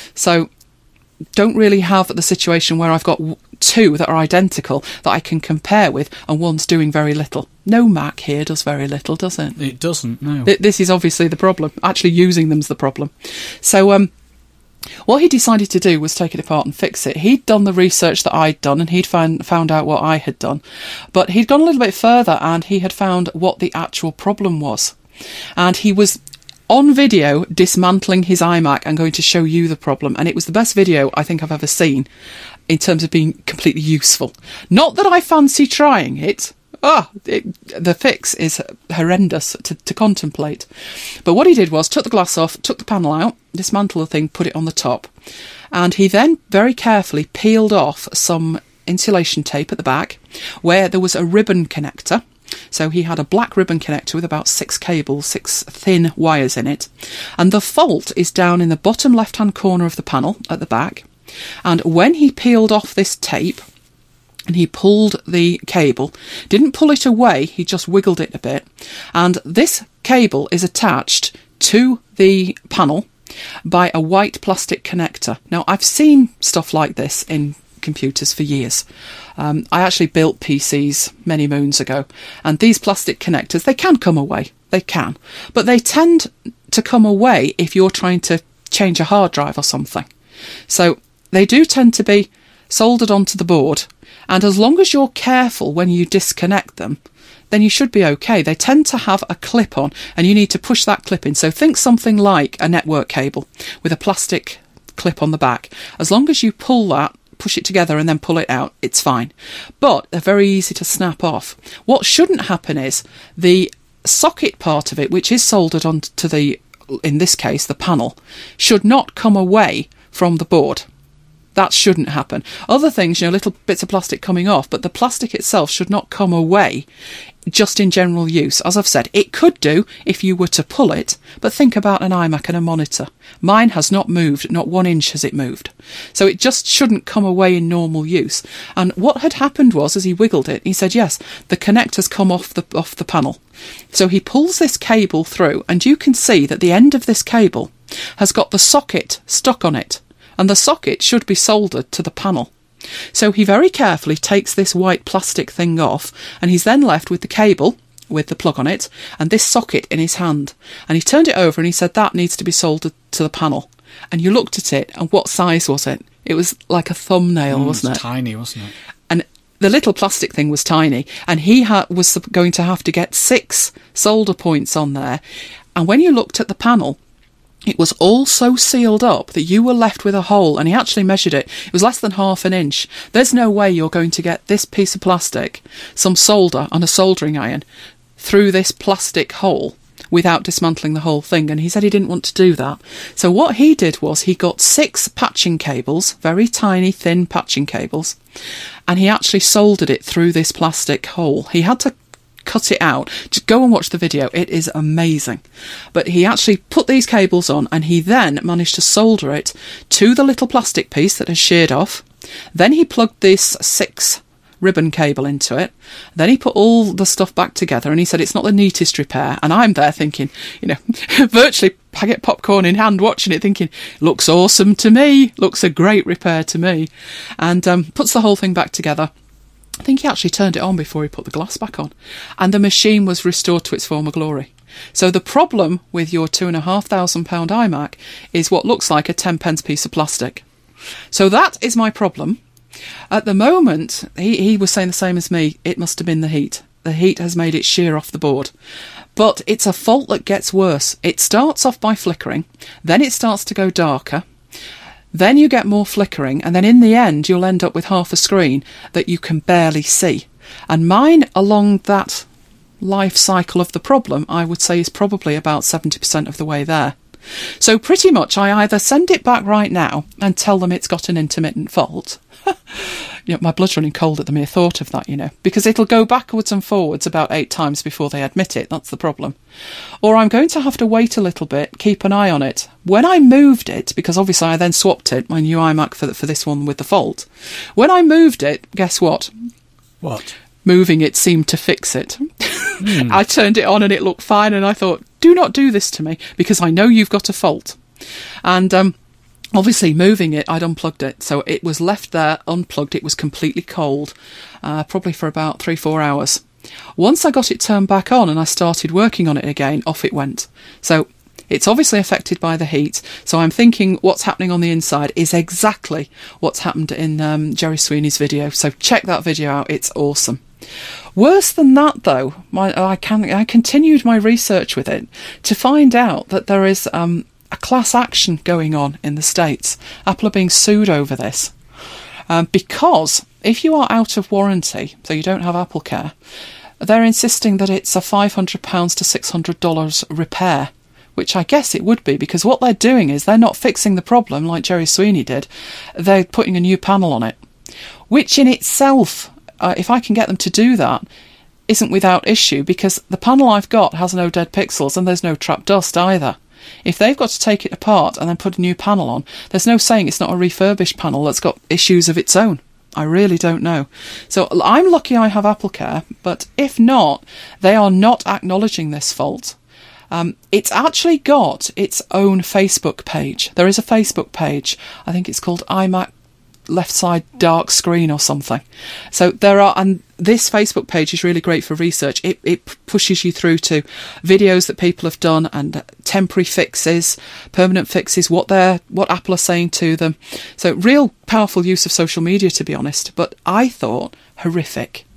S1: So don't really have the situation where I've got two that are identical that I can compare with, and one's doing very little. No Mac here does very little, does it?
S2: It doesn't, no.
S1: Th- this is obviously the problem. Actually using them's the problem. So um, what he decided to do was take it apart and fix it. He'd done the research that I'd done, and he'd found, found out what I had done. But he'd gone a little bit further, and he had found what the actual problem was. And he was on video dismantling his iMac and going to show you the problem, and it was the best video I think I've ever seen in terms of being completely useful. Not that I fancy trying it. Ah, it, the fix is horrendous to, to contemplate. But what he did was took the glass off, took the panel out, dismantled the thing, put it on the top, and he then very carefully peeled off some insulation tape at the back where there was a ribbon connector. So he had a black ribbon connector with about six cables, six thin wires in it. And the fault is down in the bottom left-hand corner of the panel at the back. And when he peeled off this tape and he pulled the cable, didn't pull it away, he just wiggled it a bit. And this cable is attached to the panel by a white plastic connector. Now, I've seen stuff like this in computers for years. Um, I actually built P Cs many moons ago, and these plastic connectors, they can come away, they can, but they tend to come away if you're trying to change a hard drive or something. So they do tend to be soldered onto the board, and as long as you're careful when you disconnect them, then you should be okay. They tend to have a clip on, and you need to push that clip in. So think something like a network cable with a plastic clip on the back. As long as you pull that, push it together and then pull it out, it's fine. But they're very easy to snap off. What shouldn't happen is the socket part of it, which is soldered onto the, in this case, the panel, should not come away from the board. That shouldn't happen. Other things, you know, little bits of plastic coming off, but the plastic itself should not come away just in general use. As I've said, it could do if you were to pull it, but think about an iMac and a monitor. Mine has not moved, not one inch has it moved. So it just shouldn't come away in normal use. And what had happened was, as he wiggled it, he said, yes, the connector's come off the, off the panel. So he pulls this cable through, and you can see that the end of this cable has got the socket stuck on it. And the socket should be soldered to the panel. So he very carefully takes this white plastic thing off, and he's then left with the cable, with the plug on it, and this socket in his hand. And he turned it over and he said, that needs to be soldered to the panel. And you looked at it, and what size was it? It was like a thumbnail, mm, wasn't it?
S2: Tiny, wasn't it?
S1: And the little plastic thing was tiny, and he ha- was going to have to get six solder points on there. And when you looked at the panel, it was all so sealed up that you were left with a hole, and he actually measured it. It was less than half an inch. There's no way you're going to get this piece of plastic, some solder and a soldering iron, through this plastic hole without dismantling the whole thing. And he said he didn't want to do that. So what he did was he got six patching cables, very tiny, thin patching cables, and he actually soldered it through this plastic hole. He had to cut it out. Just go and watch the video. It is amazing. But he actually put these cables on, and he then managed to solder it to the little plastic piece that has sheared off. Then he plugged this six ribbon cable into it. Then he put all the stuff back together, and he said it's not the neatest repair. And I'm there thinking, you know, virtually I get popcorn in hand watching it, thinking, looks awesome to me, looks a great repair to me. And um, puts the whole thing back together. I think he actually turned it on before he put the glass back on, and the machine was restored to its former glory. So the problem with your two and a half thousand pound iMac is what looks like a ten pence piece of plastic. So that is my problem. At the moment, he, he was saying the same as me. It must have been the heat. The heat has made it shear off the board. But it's a fault that gets worse. It starts off by flickering, then it starts to go darker. Then you get more flickering, and then in the end you'll end up with half a screen that you can barely see. And mine, along that life cycle of the problem, I would say is probably about seventy percent of the way there. So pretty much I either send it back right now and tell them it's got an intermittent fault. You know, my blood's running cold at the mere thought of that, you know, because it'll go backwards and forwards about eight times before they admit it. That's the problem. Or I'm going to have to wait a little bit, keep an eye on it. When I moved it, because obviously I then swapped it, my new iMac for, for this one with the fault. When I moved it, guess what?
S2: What?
S1: Moving it seemed to fix it. Mm. I turned it on and it looked fine, and I thought, do not do this to me, because I know you've got a fault. And um, obviously moving it, I'd unplugged it, so it was left there unplugged. It was completely cold, uh, probably for about three, four hours. Once I got it turned back on and I started working on it again, off it went. So it's obviously affected by the heat. So I'm thinking what's happening on the inside is exactly what's happened in um, Jerry Sweeney's video. So check that video out. It's awesome. Worse than that, though, my, I, can, I continued my research with it to find out that there is um, a class action going on in the States. Apple are being sued over this. Um, because if you are out of warranty, so you don't have Apple Care, they're insisting that it's a five hundred pounds to six hundred dollars repair, which I guess it would be, because what they're doing is they're not fixing the problem like Jerry Sweeney did. They're putting a new panel on it, which in itself, uh, if I can get them to do that, isn't without issue, because the panel I've got has no dead pixels and there's no trapped dust either. If they've got to take it apart and then put a new panel on, there's no saying it's not a refurbished panel that's got issues of its own. I really don't know. So I'm lucky I have Apple Care, but if not, they are not acknowledging this fault. Um, it's actually got its own Facebook page. There is a Facebook page. I think it's called iMac Left Side Dark Screen or something. So there are, and this Facebook page is really great for research. It, it pushes you through to videos that people have done and temporary fixes, permanent fixes, what they're, what Apple are saying to them. So real powerful use of social media, to be honest. But I thought horrific.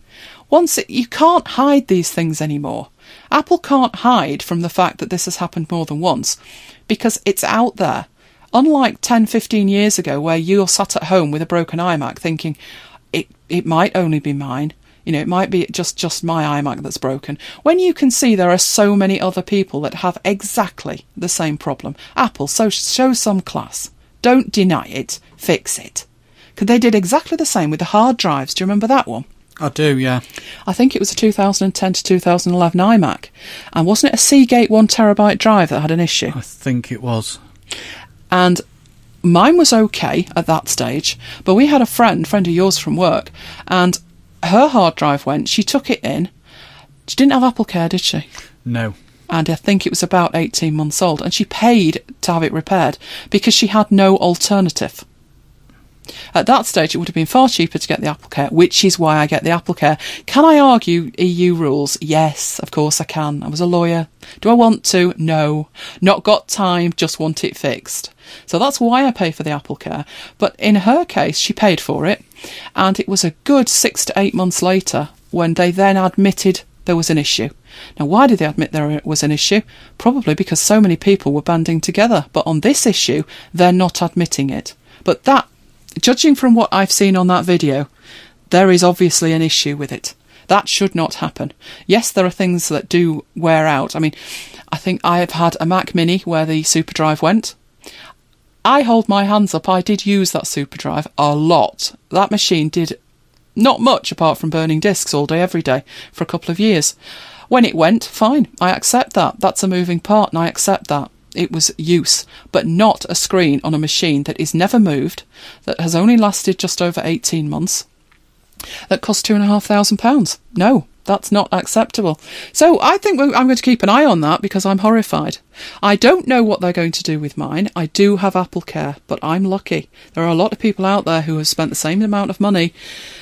S1: Once it, you can't hide these things anymore. Apple can't hide from the fact that this has happened more than once because it's out there. Unlike ten, fifteen years ago where you're sat at home with a broken iMac thinking it it might only be mine. You know, it might be just, just my iMac that's broken. When you can see there are so many other people that have exactly the same problem. Apple, so show some class. Don't deny it. Fix it. Because they did exactly the same with the hard drives. Do you remember that one?
S2: I do, yeah.
S1: I think it was a two thousand ten to two thousand eleven iMac. And wasn't it a Seagate one terabyte drive that had an issue?
S2: I think it was.
S1: And mine was okay at that stage. But we had a friend, friend of yours from work, and her hard drive went. She took it in. She didn't have Apple Care, did she?
S2: No.
S1: And I think it was about eighteen months old. And she paid to have it repaired because she had no alternative. At that stage, it would have been far cheaper to get the Apple Care, which is why I get the Apple Care. Can I argue E U rules? Yes, of course I can. I was a lawyer. Do I want to? No. Not got time, just want it fixed. So that's why I pay for the Apple Care. But in her case, she paid for it. And it was a good six to eight months later when they then admitted there was an issue. Now, why did they admit there was an issue? Probably because so many people were banding together. But on this issue, they're not admitting it. But that, judging from what I've seen on that video, there is obviously an issue with it. That should not happen. Yes, there are things that do wear out. I mean, I think I have had a Mac Mini where the SuperDrive went. I hold my hands up. I did use that SuperDrive a lot. That machine did not much apart from burning discs all day, every day for a couple of years. When it went, fine. I accept that. That's a moving part and I accept that. It was use, but not a screen on a machine that is never moved, that has only lasted just over eighteen months, that cost two and a half thousand pounds. No, that's not acceptable. So I think I'm going to keep an eye on that because I'm horrified. I don't know what they're going to do with mine. I do have Apple Care, but I'm lucky. There are a lot of people out there who have spent the same amount of money,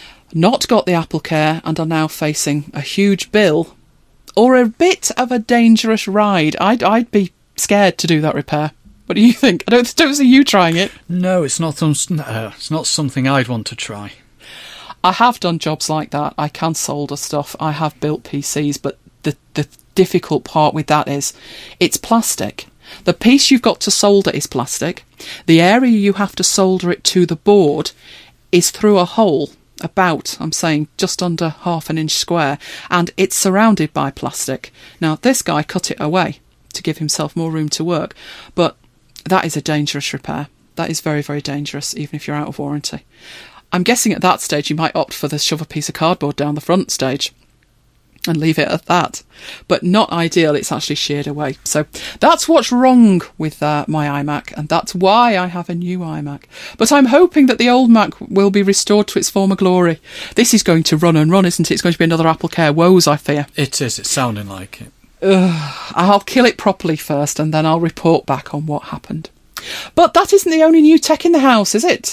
S1: not got the Apple Care, and are now facing a huge bill or a bit of a dangerous ride. I'd, I'd be scared to do that repair. What do you think? I don't, don't see you trying it.
S2: No, it's not. Uh, it's not something I'd want to try.
S1: I have done jobs like that. I can solder stuff. I have built P Cs, but the the difficult part with that is it's plastic. The piece you've got to solder is plastic. The area you have to solder it to the board is through a hole about, I'm saying, just under half an inch square, and it's surrounded by plastic. Now, this guy cut it away to give himself more room to work, but that is a dangerous repair. That is very, very dangerous, even if you're out of warranty. I'm guessing at that stage you might opt for the shove a piece of cardboard down the front stage and leave it at that. But not ideal, it's actually sheared away. So that's what's wrong with uh, my iMac, and that's why I have a new iMac. But I'm hoping that the old Mac will be restored to its former glory. This is going to run and run, isn't it? It's going to be another Apple Care woes, I fear.
S2: It is, it's sounding like it.
S1: Ugh, I'll kill it properly first, and then I'll report back on what happened. But that isn't the only new tech in the house, is it?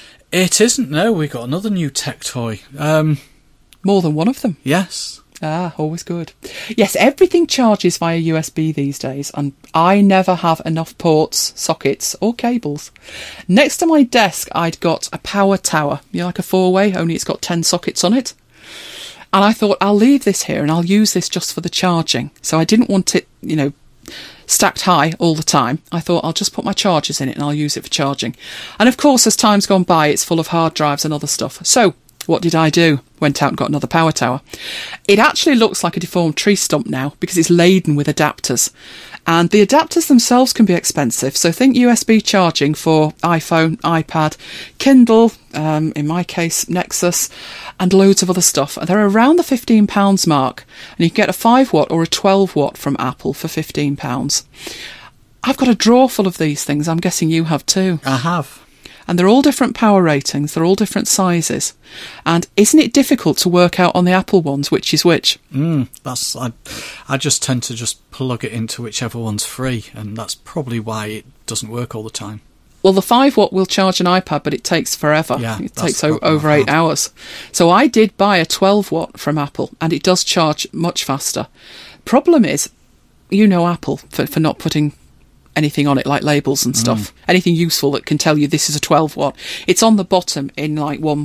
S2: It isn't, no. We've got another new tech toy. Um,
S1: More than one of them?
S2: Yes.
S1: Ah, always good. Yes, everything charges via U S B these days, and I never have enough ports, sockets, or cables. Next to my desk, I'd got a power tower. You know, like a four-way, only it's got ten sockets on it. And I thought, I'll leave this here, and I'll use this just for the charging. So I didn't want it, you know, stacked high all the time. I thought I'll just put my chargers in it and I'll use it for charging. And of course, as time's gone by, it's full of hard drives and other stuff. So what did I do? Went out and got another power tower. It actually looks like a deformed tree stump now because it's laden with adapters. And the adapters themselves can be expensive. So think U S B charging for iPhone, iPad, Kindle, um, in my case, Nexus, and loads of other stuff. They're around the fifteen pounds mark. And you can get a five watt or a twelve watt from Apple for fifteen pounds. I've got a drawer full of these things. I'm guessing you have too.
S2: I have.
S1: And they're all different power ratings. They're all different sizes. And isn't it difficult to work out on the Apple ones which is which?
S2: Mm, that's I, I just tend to just plug it into whichever one's free, and that's probably why it doesn't work all the time.
S1: Well, the five watt will charge an iPad, but it takes forever.
S2: Yeah,
S1: it takes o- over eight hours. So I did buy a twelve watt from Apple, and it does charge much faster. Problem is, you know Apple for, for not putting anything on it like labels and stuff. Mm. Anything useful that can tell you this is a twelve watt. It's on the bottom in like one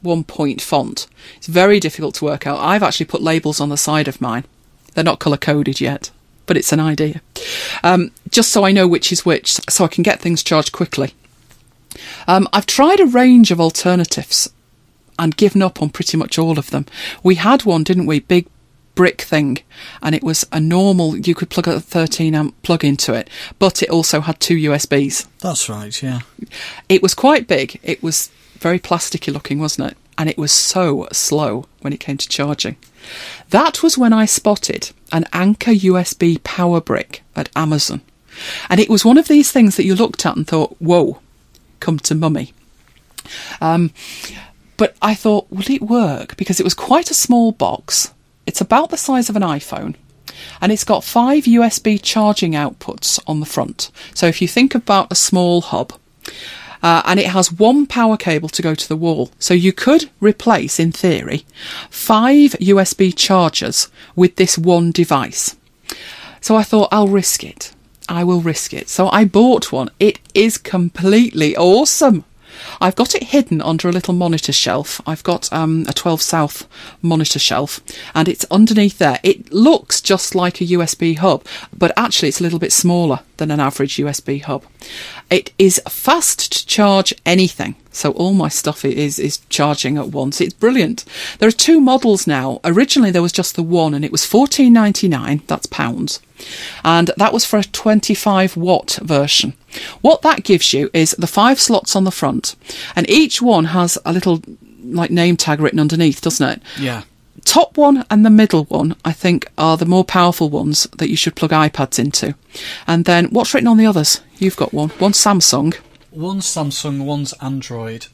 S1: one point font. It's very difficult to work out. I've actually put labels on the side of mine. They're not colour-coded yet, but it's an idea. Um, just so I know which is which, so I can get things charged quickly. Um, I've tried a range of alternatives and given up on pretty much all of them. We had one, didn't we? Big brick thing, and it was a normal, you could plug a thirteen amp plug into it, but it also had two U S Bs.
S2: That's right, yeah.
S1: It was quite big. It was very plasticky looking, wasn't it? And it was so slow when it came to charging. That was when I spotted an Anker U S B power brick at Amazon. And it was one of these things that you looked at and thought, whoa, come to mummy. Um, but I thought, will it work? Because it was quite a small box. It's about the size of an iPhone, and it's got five U S B charging outputs on the front. So if you think about a small hub, uh, and it has one power cable to go to the wall. So you could replace, in theory, five U S B chargers with this one device. So I thought, I'll risk it. I will risk it. So I bought one. It is completely awesome. I've got it hidden under a little monitor shelf. I've got um, a twelve South monitor shelf, and it's underneath there. It looks just like a U S B hub, but actually it's a little bit smaller than an average U S B hub. It is fast to charge anything, so all my stuff is is charging at once. It's brilliant. There are two models now. Originally there was just the one, and it was fourteen ninety-nine, that's pounds, and that was for a twenty-five watt version. What that gives you is the five slots on the front, and each one has a little like name tag written underneath, doesn't it?
S2: Yeah.
S1: Top one and the middle one, I think, are the more powerful ones that you should plug iPads into. And then what's written on the others? You've got one. One's Samsung.
S2: One's Samsung, one's Android.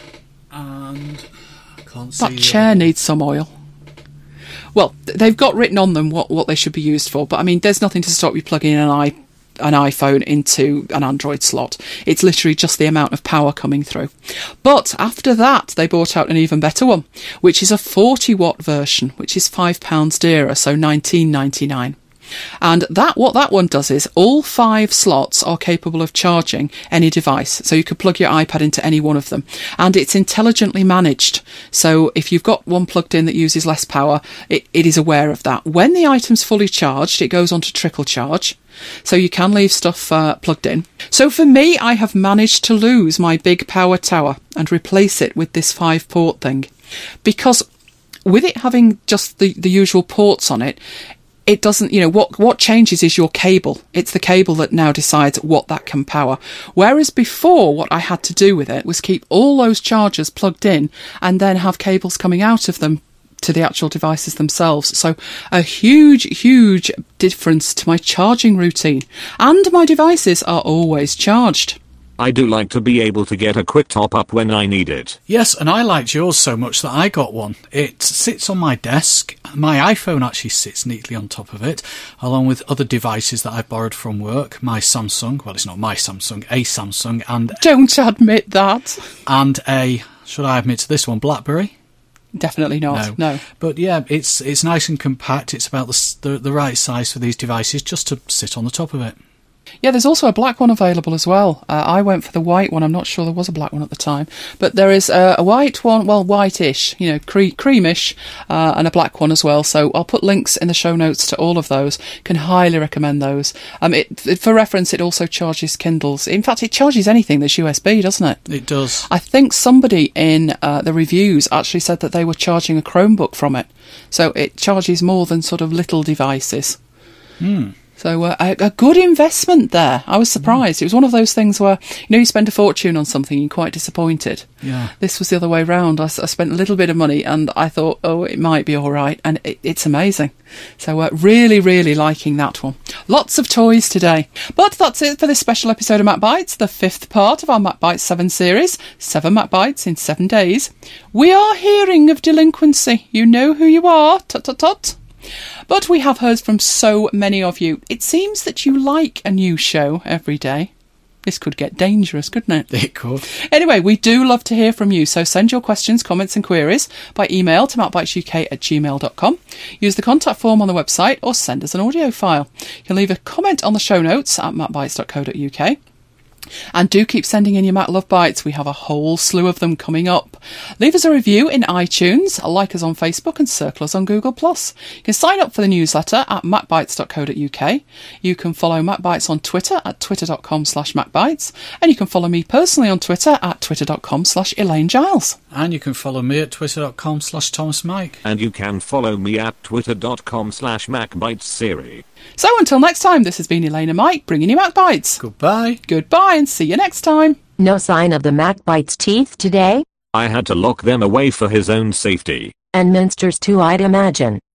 S2: And I can't see.
S1: That chair needs some oil. Well, they've got written on them what, what they should be used for, but I mean, there's nothing to stop you plugging an i an iPhone into an Android slot. It's literally just the amount of power coming through. But after that, they brought out an even better one, which is a forty watt version, which is five pounds dearer, so nineteen ninety-nine. And that what that one does is all five slots are capable of charging any device. So you could plug your iPad into any one of them. And it's intelligently managed. So if you've got one plugged in that uses less power, it, it is aware of that. When the item's fully charged, it goes on to trickle charge. So you can leave stuff uh, plugged in. So for me, I have managed to lose my big power tower and replace it with this five port thing. Because with it having just the, the usual ports on it, it doesn't, you know, what, what changes is your cable. It's the cable that now decides what that can power. Whereas before, what I had to do with it was keep all those chargers plugged in and then have cables coming out of them to the actual devices themselves. So a huge, huge difference to my charging routine. And my devices are always charged.
S3: I do like to be able to get a quick top up when I need it.
S2: Yes, and I liked yours so much that I got one. It sits on my desk. My iPhone actually sits neatly on top of it, along with other devices that I've borrowed from work. My Samsung, well, it's not my Samsung, a Samsung, and...
S1: Don't admit that.
S2: And a, should I admit to this one, BlackBerry?
S1: Definitely not, no. no.
S2: But yeah, it's it's nice and compact. It's about the, the, the right size for these devices, just to sit on the top of it.
S1: Yeah, there's also a black one available as well. Uh, I went for the white one. I'm not sure there was a black one at the time. But there is a, a white one, well, whitish, you know, cre- creamish, uh, and a black one as well. So I'll put links in the show notes to all of those. Can highly recommend those. Um, it, it, for reference, it also charges Kindles. In fact, it charges anything that's U S B, doesn't it?
S2: It does.
S1: I think somebody in uh, the reviews actually said that they were charging a Chromebook from it. So it charges more than sort of little devices.
S2: Hmm.
S1: So uh, a, a good investment there. I was surprised. Mm. It was one of those things where, you know, you spend a fortune on something and you're quite disappointed.
S2: Yeah.
S1: This was the other way round. I, I spent a little bit of money and I thought, oh, it might be all right. And it, it's amazing. So uh, really, really liking that one. Lots of toys today. But that's it for this special episode of Mac Bites, the fifth part of our Mac Bites seven series. Seven Mac Bites in seven days. We are hearing of delinquency. You know who you are. Tut, tut, tut. But we have heard from so many of you. It seems that you like a new show every day. This could get dangerous, couldn't it?
S2: It could.
S1: Anyway, we do love to hear from you, so send your questions, comments and queries by email to macbitesuk at gmail dot com. Use the contact form on the website or send us an audio file. You can leave a comment on the show notes at macbites dot co dot uk. And do keep sending in your Mac Love Bites. We have a whole slew of them coming up. Leave us a review in iTunes, like us on Facebook and circle us on Google plus. You can sign up for the newsletter at mac bites dot co dot uk. You can follow MacBites on Twitter at twitter.com slash MacBites. And you can follow me personally on Twitter at twitter.com slash Elaine Giles.
S2: And you can follow me at twitter.com slash Thomas Mike.
S3: And you can follow me at twitter.com slash MacBitesSiri.
S1: So until next time, this has been Elaine and Mike bringing you MacBites.
S2: Goodbye.
S1: Goodbye and see you next time.
S4: No sign of the MacBites teeth today?
S3: I had to lock them away for his own safety.
S4: And Minster's too, I'd imagine.